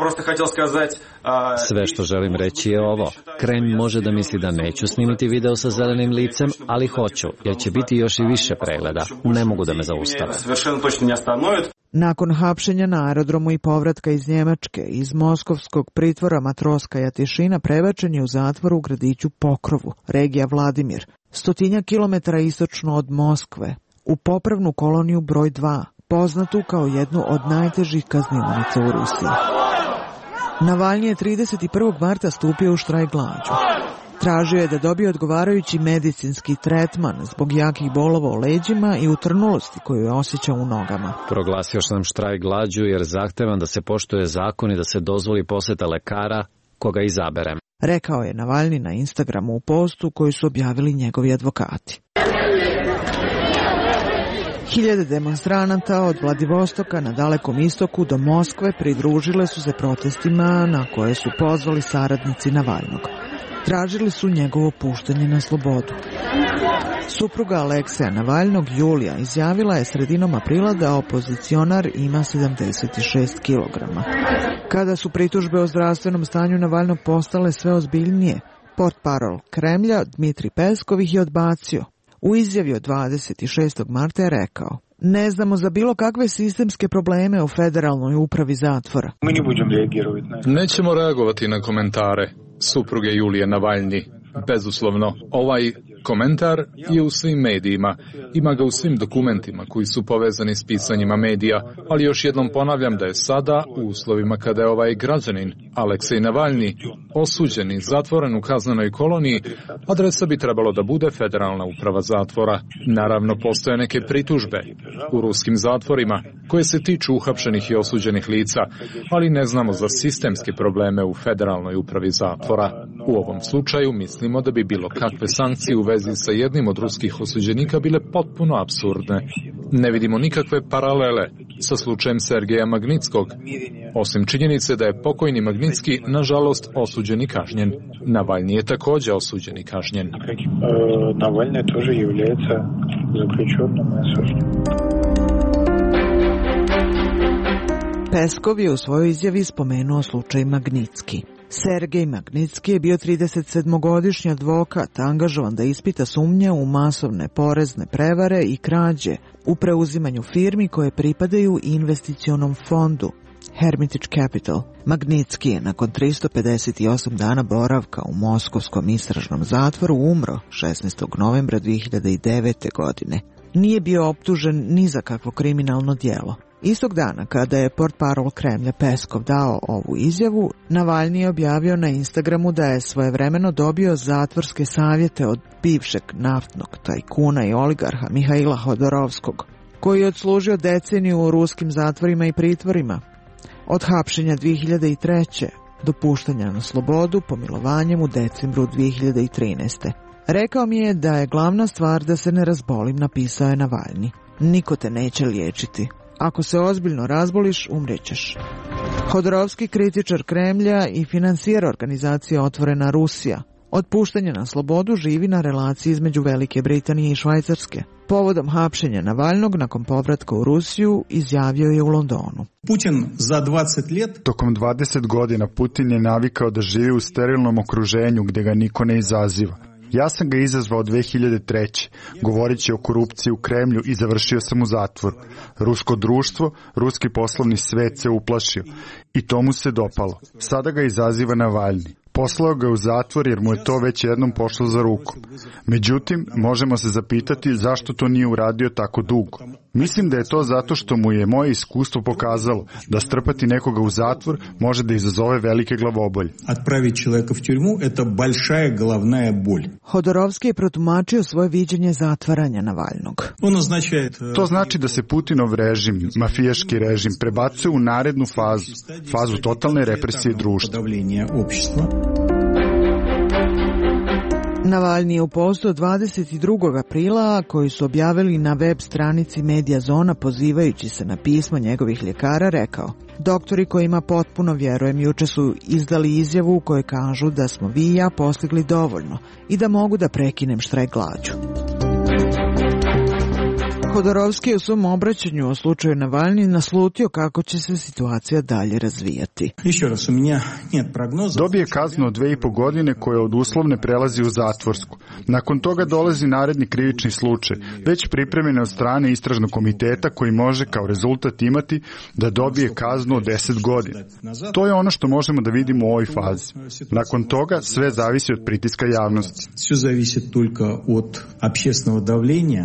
Sve što želim reći je ovo. Kreml može da misli da neću snimiti video sa zelenim licem, ali hoću, jer će biti još i više pregleda. Ne mogu da me zaustave. Nakon hapšenja na aerodromu i povratka iz Njemačke, iz moskovskog pritvora Matroskaja Tišina prebačen je u zatvor u gradiću Pokrovu, regija Vladimir, stotinja kilometara istočno od Moskve, u popravnu koloniju broj dva, poznatu kao jednu od najtežih kaznionica u Rusiji. Navalni je trideset prvog marta stupio u štrajk glađu. Tražio je da dobije odgovarajući medicinski tretman zbog jakih bolova u leđima i utrnulosti koju je osjećao u nogama. Proglasio sam štrajk glađu jer zahtevam da se poštuje zakon i da se dozvoli poseta lekara koga izaberem, rekao je Navalni na Instagramu u postu koji su objavili njegovi advokati. Hiljade demonstranata od Vladivostoka na Dalekom istoku do Moskve pridružile su se protestima na koje su pozvali saradnici Navalnog. Tražili su njegovo puštanje na slobodu. Supruga Alekseja Navalnog, Julija, izjavila je sredinom aprila da opozicionar ima sedamdeset šest kilograma. Kada su pritužbe o zdravstvenom stanju Navalnog postale sve ozbiljnije, portparol Kremlja Dmitri Peskov ih je odbacio. U izjavi od dvadeset šestog marta je rekao: Ne znamo za bilo kakve sistemske probleme u Federalnoj upravi zatvora. Nećemo reagovati na komentare supruge Julije Navalni. Bezuslovno, ovaj komentar je u svim medijima, ima ga u svim dokumentima koji su povezani s pisanjima medija, ali još jednom ponavljam da je sada, u uslovima kada je ovaj građanin, Aleksej Navalni, osuđen i zatvoren u kaznenoj koloniji, adresa bi trebalo da bude Federalna uprava zatvora. Naravno, postoje neke pritužbe u ruskim zatvorima koje se tiču uhapšenih i osuđenih lica, ali ne znamo za sistemske probleme u Federalnoj upravi zatvora. U ovom slučaju mislimo da bi bilo kakve sankcije u vezi sa jednim od ruskih osuđenika bile potpuno apsurdne. Ne vidimo nikakve paralele sa slučajem Sergeja Magnitskog, osim činjenice da je pokojni Magnitski nažalost osuđen i kažnjen. Navalni je također osuđen i kažnjen. Navalni također является заключенным и осужденным. Peskov je u svojoj izjavi spomenuo slučaj Magnitski. Sergej Magnitski je bio tridesetsedmogodišnji advokat, angažovan da ispita sumnje u masovne porezne prevare i krađe u preuzimanju firmi koje pripadaju investicionom fondu Hermitage Capital. Magnitski je nakon tristo pedeset osam dana boravka u moskovskom istražnom zatvoru umro šesnaestog novembra dvije hiljade devete. godine. Nije bio optužen ni za kakvo kriminalno djelo. Istog dana, kada je portparol Kremlja Peskov dao ovu izjavu, Navalni je objavio na Instagramu da je svojevremeno dobio zatvorske savjete od bivšeg naftnog tajkuna i oligarha Mihaila Hodorovskog, koji je odslužio deceniju u ruskim zatvorima i pritvorima. Od hapšenja dvije hiljade treće. do puštanja na slobodu pomilovanjem u decembru dvije hiljade trinaeste. Rekao mi je da je glavna stvar da se ne razbolim, napisao je Navalni. Niko te neće liječiti. Ako se ozbiljno razboliš, umrećeš. Hodorovski, kritičar Kremlja i financijer organizacije Otvorena Rusija, od puštanja na slobodu živi na relaciji između Velike Britanije i Švajcarske. Povodom hapšenja Navalnog nakon povratka u Rusiju izjavio je u Londonu. Putin za dvadeset let... Tokom dvadeset godina Putin je navikao da živi u sterilnom okruženju gdje ga niko ne izaziva. Ja sam ga izazvao dve hiljade treće. govoreći o korupciji u Kremlju i završio sam u zatvoru. Rusko društvo, ruski poslovni svet se uplašio i to mu se dopalo. Sada ga izaziva Navalni. Poslao ga u zatvor jer mu je to već jednom pošlo za rukom. Međutim, možemo se zapitati zašto to nije uradio tako dugo. Mislim da je to zato što mu je moje iskustvo pokazalo da strpati nekoga u zatvor može da izazove velike glavobolje. Отправить человека в тюрьму – это большая головная боль. Hodorovski je protumačio svoje viđenje zatvaranja Navalnog. To znači da se Putinov režim, mafijaški režim, prebacuje u narednu fazu, fazu totalne represije društva. Navalni je u postu dvadeset drugog aprila, koji su objavili na web stranici Media Zona pozivajući se na pismo njegovih ljekara, rekao: doktori kojima potpuno vjerujem juče su izdali izjavu u kojoj kažu da smo vi i ja postigli dovoljno i da mogu da prekinem štrajk glađu. Hodorovski je u svom obraćanju o slučaju Navalni naslutio kako će se situacija dalje razvijati. Dobije kaznu od dve i po godine koja od uslovne prelazi u zatvorsku. Nakon toga dolazi naredni krivični slučaj, već pripremljen od strane istražnog komiteta koji može kao rezultat imati da dobije kaznu od deset godina. To je ono što možemo da vidimo u ovoj fazi. Nakon toga sve zavisi od pritiska javnosti. Sve zavisi toliko od общественного давления.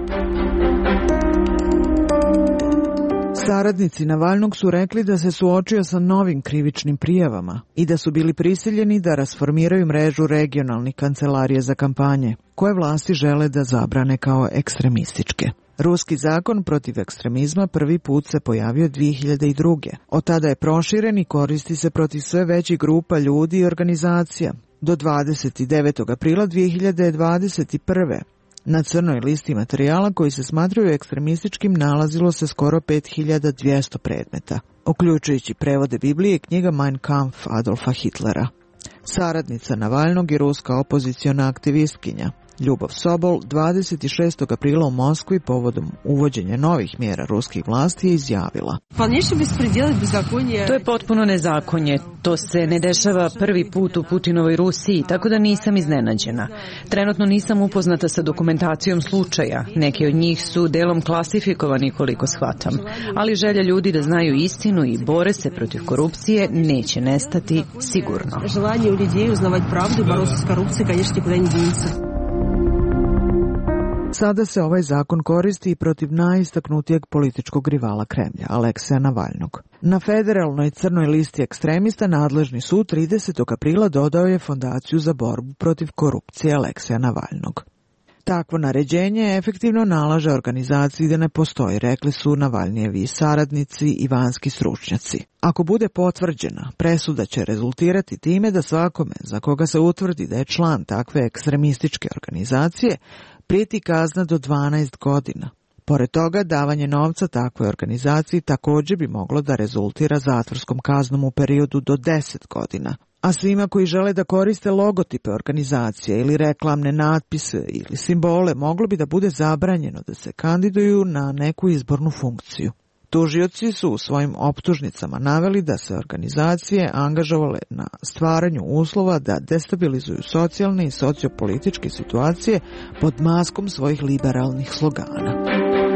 Saradnici Navalnog su rekli da se suočio sa novim krivičnim prijavama i da su bili prisiljeni da rasformiraju mrežu regionalnih kancelarija za kampanje, koje vlasti žele da zabrane kao ekstremističke. Ruski zakon protiv ekstremizma prvi put se pojavio dve hiljade druge. Od tada je proširen i koristi se protiv sve većih grupa ljudi i organizacija. Do dvadeset devetog aprila dve hiljade dvadeset prve. Na crnoj listi materijala koji se smatraju ekstremističkim nalazilo se skoro pet hiljada dvjesto predmeta, uključujući prevode Biblije i knjiga Mein Kampf Adolfa Hitlera. Saradnica Navalnog i ruska opoziciona aktivistkinja Ljubov Sobol dvadeset šestog aprila u Moskvi povodom uvođenja novih mjera ruskih vlasti je izjavila: To je potpuno nezakonje. To se ne dešava prvi put u Putinovoj Rusiji, tako da nisam iznenađena. Trenutno nisam upoznata sa dokumentacijom slučaja. Neki od njih su delom klasifikovani koliko shvatam. Ali želja ljudi da znaju istinu i bore se protiv korupcije neće nestati sigurno. Желание у людей узнавать правду и бороться с коррупцией, конечно, никуда не денется. Sada se ovaj zakon koristi i protiv najistaknutijeg političkog rivala Kremlja, Alekseja Navalnog. Na federalnoj crnoj listi ekstremista nadležni sud tridesetog aprila dodao je fondaciju za borbu protiv korupcije Alekseja Navalnog. Takvo naređenje efektivno nalaže organizaciji da ne postoji, rekli su Navalnijevi saradnici i vanjski stručnjaci. Ako bude potvrđena, presuda će rezultirati time da svakome za koga se utvrdi da je član takve ekstremističke organizacije prijeti kazna do dvanaest godina. Pored toga, davanje novca takvoj organizaciji također bi moglo da rezultira zatvorskom kaznom u periodu do deset godina. A svima koji žele da koriste logotipe organizacije ili reklamne natpise ili simbole moglo bi da bude zabranjeno da se kandiduju na neku izbornu funkciju. Tužioci su u svojim optužnicama naveli da se organizacije angažovale na stvaranju uslova da destabilizuju socijalne i sociopolitičke situacije pod maskom svojih liberalnih slogana.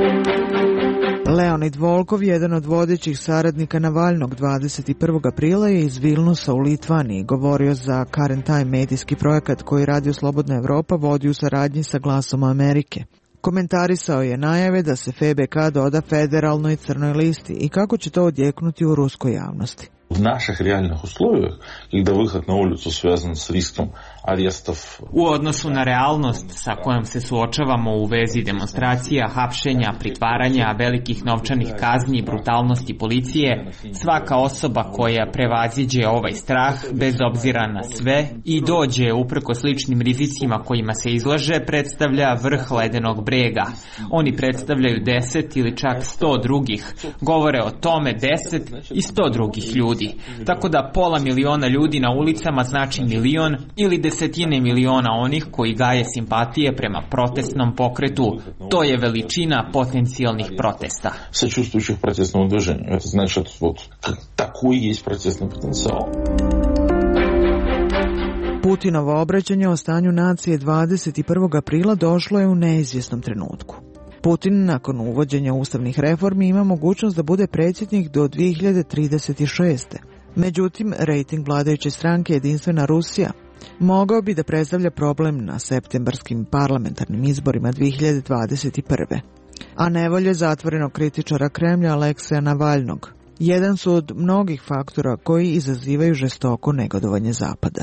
Leonid Volkov, jedan od vodećih saradnika Navalnog, dvadeset prvog aprila je iz Vilnusa u Litvaniji govorio za Current Time medijski projekat koji Radio Slobodna Evropa vodi u saradnji sa Glasom Amerike. Komentarisao je najave da se F B K doda federalnoj crnoj listi i kako će to odjeknuti u ruskoj javnosti. В наших реальных условиях, когда выход на улицу связан с риском арестов. U odnosu na realnost sa kojom se suočavamo u vezi demonstracija, hapšenja, pritvaranja, velikih novčanih kazni i brutalnosti policije, svaka osoba koja prevaziđe ovaj strah, bez obzira na sve, i dođe uprko sličnim rizicima kojima se izlaže, predstavlja vrh ledenog brega. Oni predstavljaju deset ili čak sto drugih. Govore o tome deset i sto drugih ljudi. Tako da pola miliona ljudi na ulicama znači milion ili desetine miliona onih koji gaje simpatije prema protestnom pokretu. To je veličina potencijalnih protesta. Сочувствующих протестному движению. Это значит, вот такой есть протестный потенциал. Putinovo obraćanje o stanju nacije dvadeset prvog aprila došlo je u neizvjesnom trenutku. Putin nakon uvođenja ustavnih reformi ima mogućnost da bude predsjednik do dvije hiljade trideset šeste. Međutim, rejting vladajuće stranke Jedinstvena Rusija mogao bi da predstavlja problem na septembarskim parlamentarnim izborima dvije hiljade dvadeset prve. A nevolje zatvorenog kritičara Kremlja Alekseja Navalnog jedan su od mnogih faktora koji izazivaju žestoko negodovanje Zapada.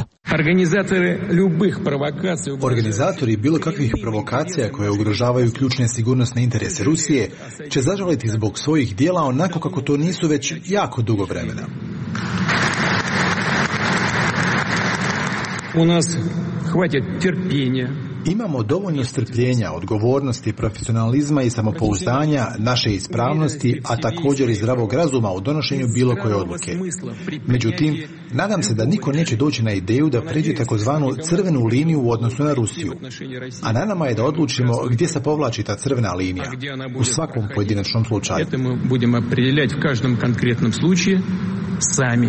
Organizatori bilo kakvih provokacija koje ugrožavaju ključne sigurnosne interese Rusije će zažaliti zbog svojih dijela onako kako to nisu već jako dugo vremena. U nas hvatit terpjenja. Imamo dovoljno strpljenja, odgovornosti, profesionalizma i samopouzdanja, naše ispravnosti, a također i zdravog razuma u donošenju bilo koje odluke. Međutim, nadam se da niko neće doći na ideju da pređe takozvanu crvenu liniju u odnosu na Rusiju. A na nama je da odlučimo gdje se povlači ta crvena linija u svakom pojedinačnom slučaju. Budemo определять в каждом конкретном случае сами.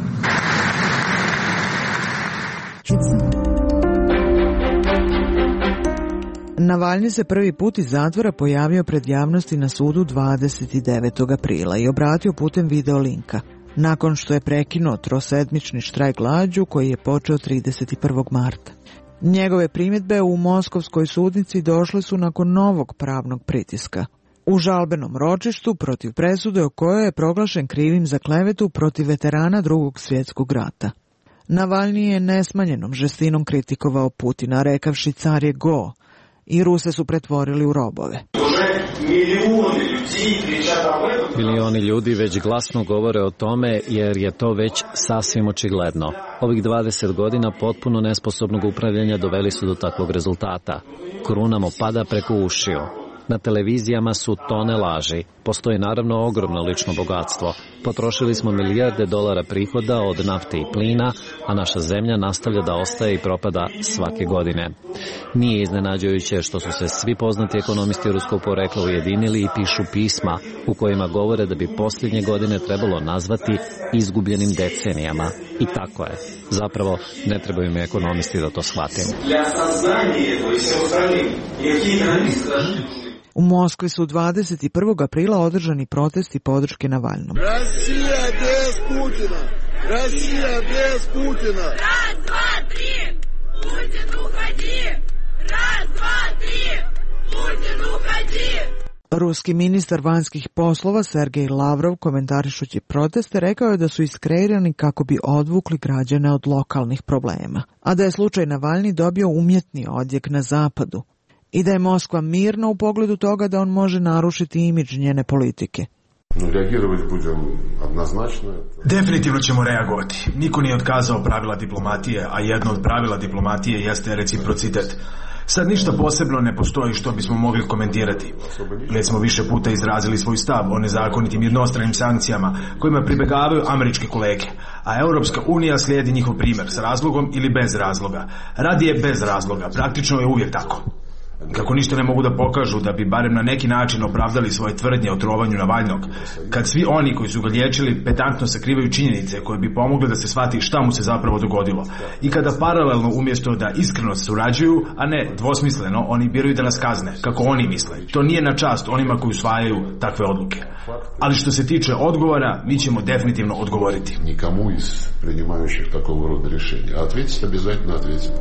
Navalni se prvi put iz zatvora pojavio pred javnosti na sudu dvadeset devetog aprila i obratio putem video linka, nakon što je prekinuo trosedmični štrajk glađu koji je počeo trideset prvog marta. Njegove primjedbe u moskovskoj sudnici došle su nakon novog pravnog pritiska. U žalbenom ročištu protiv presude o kojoj je proglašen krivim za klevetu protiv veterana Drugog svjetskog rata. Navalni je nesmanjenom žestinom kritikovao Putina, rekavši car je go, i Ruse su pretvorili u robove. Milioni ljudi već glasno govore o tome jer je to već sasvim očigledno. Ovih dvadeset godina potpuno nesposobnog upravljanja doveli su do takvog rezultata. Kruna mu pada preko ušiju. Na televizijama su tone laži. Postoji naravno ogromno lično bogatstvo. Potrošili smo milijarde dolara prihoda od nafte i plina, a naša zemlja nastavlja da ostaje i propada svake godine. Nije iznenađujuće što su se svi poznati ekonomisti ruskog porekla ujedinili i pišu pisma u kojima govore da bi posljednje godine trebalo nazvati izgubljenim decenijama. I tako je. Zapravo, ne trebaju mi ekonomisti da to shvate. U Moskvi su dvadeset prvog aprila održani protesti podrške Navalnom. Rusija bez Putina! Rusija bez Putina! Raz, dva, tri! Putin uhodi! Raz, dva, tri! Putin uhodi! Ruski ministar vanjskih poslova Sergej Lavrov, komentarišući proteste, rekao je da su iskreirani kako bi odvukli građane od lokalnih problema, a da je slučaj Navalni dobio umjetni odjek na zapadu i da je Moskva mirna u pogledu toga da on može narušiti imidž njene politike. Definitivno ćemo reagovati. Niko nije otkazao pravila diplomatije, a jedno od pravila diplomatije jeste reciprocitet. Sad ništa posebno ne postoji što bismo mogli komentirati. Već smo više puta izrazili svoj stav o nezakonitim jednostranim sankcijama kojima pribegavaju američke kolege, a Europska unija slijedi njihov primjer s razlogom ili bez razloga. Radije bez razloga, praktično je uvijek tako. Kako ništa ne mogu da pokažu da bi barem na neki način opravdali svoje tvrdnje o trovanju Navalnog, kad svi oni koji su ga liječili pedantno sakrivaju činjenice koje bi pomogle da se shvati šta mu se zapravo dogodilo, i kada paralelno umjesto da iskreno surađuju, a ne dvosmisleno, oni biraju da nas kazne, kako oni misle. To nije na čast onima koji usvajaju takve odluke. Ali što se tiče odgovora, mi ćemo definitivno odgovoriti. Nikomu iz принимающих такого рода решения. Ответить обязательно ответить.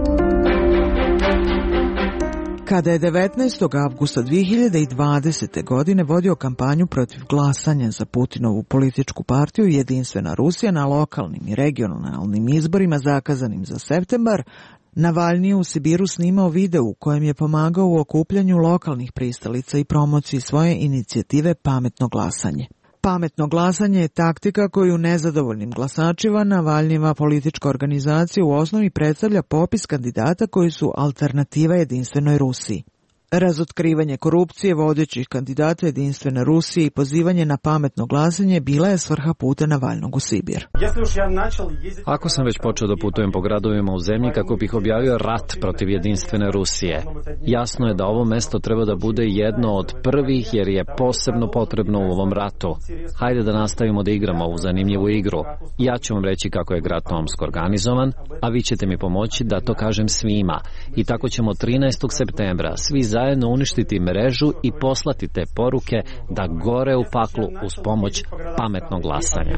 Kada je devetnaestog avgusta dvije hiljade dvadesete. godine vodio kampanju protiv glasanja za Putinovu političku partiju Jedinstvena Rusija na lokalnim i regionalnim izborima zakazanim za septembar, Navalni je u Sibiru snimao video u kojem je pomagao u okupljanju lokalnih pristalica i promociji svoje inicijative Pametno glasanje. Pametno glasanje je taktika koju nezadovoljnim glasačima Navalnjeva politička organizacija u osnovi predstavlja popis kandidata koji su alternativa Jedinstvenoj Rusiji. Razotkrivanje korupcije vodećih kandidata Jedinstvene Rusije i pozivanje na pametno glasanje bila je svrha puta Navalnog u Sibir. Ako sam već počeo da putujem po gradovima u zemlji kako bih objavio rat protiv Jedinstvene Rusije, jasno je da ovo mesto treba da bude jedno od prvih jer je posebno potrebno u ovom ratu. Hajde da nastavimo da igramo ovu zanimljivu igru. Ja ću vam reći kako je grad Tomsk organizovan, a vi ćete mi pomoći da to kažem svima. I tako ćemo trinaestog septembra svi zajedno uništiti mrežu i poslati te poruke da gore u paklu uz pomoć pametnog glasanja.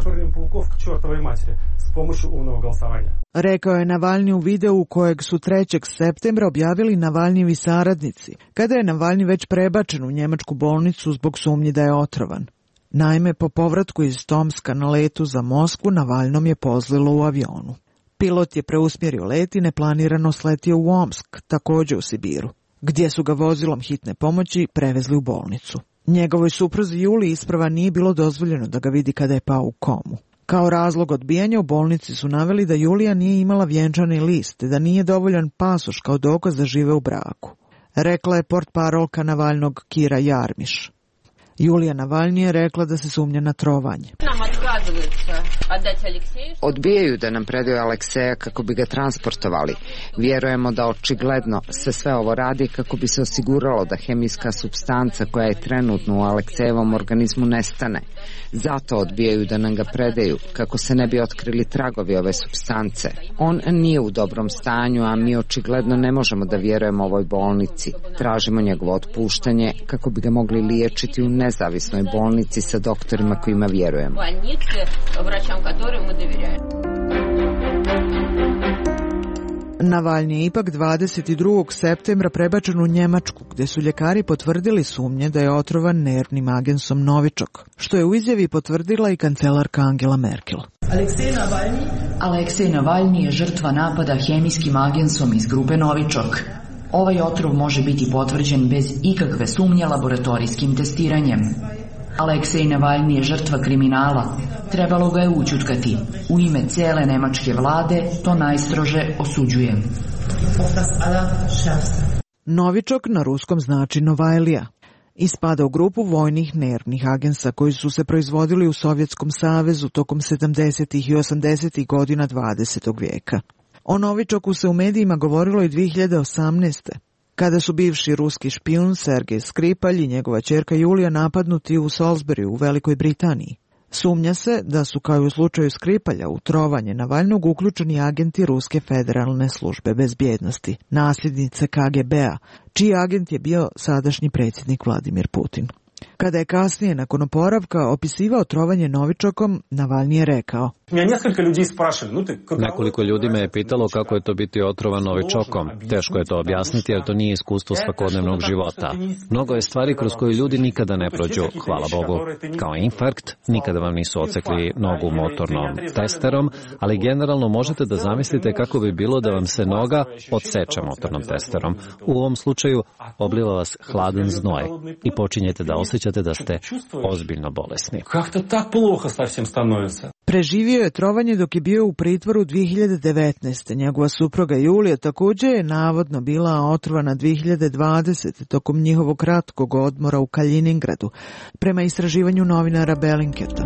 Rekao je Navalni u videu kojeg su trećeg septembra objavili Navalnijevi saradnici, kada je Navalni već prebačen u njemačku bolnicu zbog sumnji da je otrovan. Naime, po povratku iz Tomska na letu za Moskvu, Navalnom je pozlilo u avionu. Pilot je preusmjerio let i neplanirano sletio u Omsk, također u Sibiru, gdje su ga vozilom hitne pomoći prevezli u bolnicu. Njegovoj supruzi Juliji isprava nije bilo dozvoljeno da ga vidi kada je pao u komu. Kao razlog odbijanja u bolnici su naveli da Julija nije imala vjenčani list te da nije dovoljan pasoš kao dokaz da žive u braku. Rekla je portparolka Navalnog Kira Jarmiš. Julija Navalni je rekla da se sumnja na trovanje. Odbijaju da nam predaju Alekseja kako bi ga transportovali. Vjerujemo da očigledno se sve ovo radi kako bi se osiguralo da hemijska supstanca koja je trenutno u Aleksejevom organizmu nestane. Zato odbijaju da nam ga predaju kako se ne bi otkrili tragovi ove supstance. On nije u dobrom stanju, a mi očigledno ne možemo da vjerujemo ovoj bolnici. Tražimo njegovo otpuštanje kako bi ga mogli liječiti u nezavisnoj bolnici sa doktorima kojima vjerujemo. Navalni je ipak dvadeset drugog septembra prebačen u Njemačku, gdje su ljekari potvrdili sumnje da je otrovan nervnim agensom Novičok, što je u izjavi potvrdila i kancelarka Angela Merkel. Aleksej Navalni je žrtva napada hemijskim agensom iz grupe Novičok. Ovaj otrov može biti potvrđen bez ikakve sumnje laboratorijskim testiranjem. Aleksej Navalni je žrtva kriminala. Trebalo ga je ućutkati. U ime cijele nemačke vlade to najstrože osuđujem. Novičok na ruskom znači Novajlija i spada u grupu vojnih nervnih agensa koji su se proizvodili u Sovjetskom savezu tokom sedamdesetih i osamdesetih godina dvadesetog vijeka. O Novičoku se u medijima govorilo i dvije hiljade osamnaeste. kada su bivši ruski špijun Sergej Skripalj i njegova ćerka Julija napadnuti u Salisburyu u Velikoj Britaniji. Sumnja se da su, kao i u slučaju Skripalja, u trovanje Navalnog uključeni agenti Ruske federalne službe bezbjednosti, nasljednice K G B-a, čiji agent je bio sadašnji predsjednik Vladimir Putin. Kada je kasnije, nakon oporavka, opisivao trovanje Novičokom, Navalni je rekao: Nekoliko ljudi me je pitalo kako je to biti otrovan Novičokom. Teško je to objasniti jer to nije iskustvo svakodnevnog života. Mnogo je stvari kroz koje ljudi nikada ne prođu, hvala Bogu. Kao infarkt, nikada vam nisu odsekli nogu motornom testerom, ali generalno možete da zamislite kako bi bilo da vam se noga odseče motornom testerom. U ovom slučaju obliva vas hladan znoj i počinjete da osjećate da ste ozbiljno bolesni. Preživio je trovanje dok je bio u pritvoru dvije hiljade devetnaeste. Njegova supruga Julija također je navodno bila otrovana dvije hiljade dvadesete. tokom njihovog kratkog odmora u Kaliningradu, prema istraživanju novinara Bellinketa.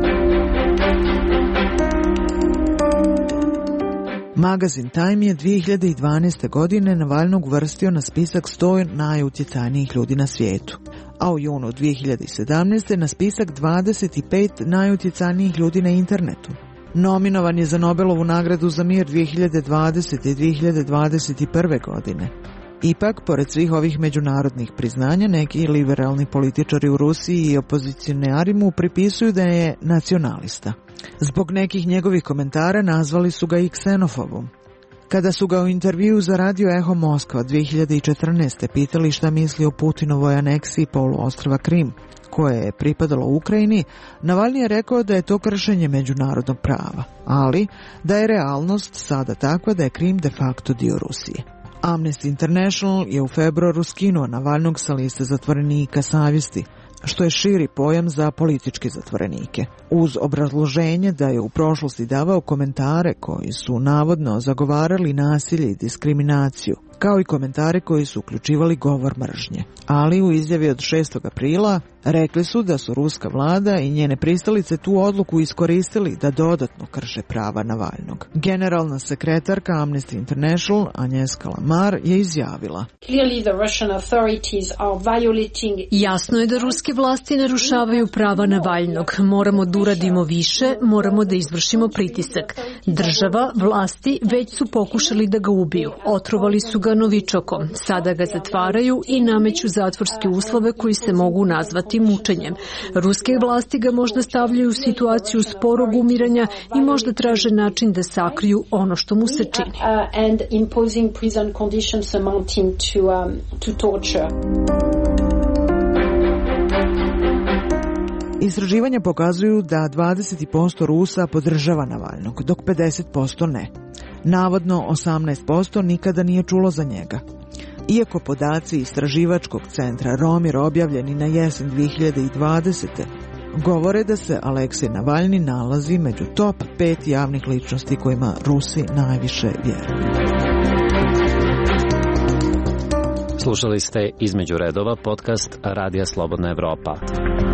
Magazin Time je dvije hiljade dvanaeste. godine Navalnog uvrstio na spisak sto najutjecajnijih ljudi na svijetu, a u junu dvije hiljade sedamnaeste. na spisak dvadeset pet najutjecajnijih ljudi na internetu. Nominovan je za Nobelovu nagradu za mir dvije hiljade dvadesete. i dvije hiljade dvadeset prve. godine. Ipak, pored svih ovih međunarodnih priznanja, neki liberalni političari u Rusiji i opozicionari mu pripisuju da je nacionalista. Zbog nekih njegovih komentara nazvali su ga i ksenofobom. Kada su ga u intervju za radio Eho Moskva dvije hiljade četrnaeste. pitali šta misli o Putinovoj aneksiji poluostrva Krim, koje je pripadalo Ukrajini, Navalni je rekao da je to kršenje međunarodnog prava, ali da je realnost sada takva da je Krim de facto dio Rusije. Amnesty International je u februaru skinuo Navalnog sa liste zatvorenika savjesti, što je širi pojam za političke zatvorenike, uz obrazloženje da je u prošlosti davao komentare koji su navodno zagovarali nasilje i diskriminaciju, kao i komentare koji su uključivali govor mržnje. Ali u izjavi od šestog aprila rekli su da su ruska vlada i njene pristalice tu odluku iskoristili da dodatno krše prava Navalnog. Generalna sekretarka Amnesty International Agnieszka Lamar je izjavila: Jasno je da ruske vlasti narušavaju prava Navalnog. Moramo da uradimo više, moramo da izvršimo pritisak. Država, vlasti već su pokušali da ga ubiju. Otrovali su ga novičokom. Sada ga zatvaraju i nameću zatvorske uslove koji se mogu nazvati mučenjem. Ruske vlasti ga možda stavljaju u situaciju sporog umiranja i možda traže način da sakriju ono što mu se čini. Istraživanja pokazuju da dvadeset posto Rusa podržava Navalnog, dok pedeset posto ne. Navodno osamnaest posto nikada nije čulo za njega. Iako podaci istraživačkog centra Romir objavljeni na jesen dve hiljade dvadesete govore da se Aleksej Navalni nalazi među top pet javnih ličnosti kojima Rusi najviše vjeruju. Slušali ste Između redova podcast Radija Slobodna Evropa.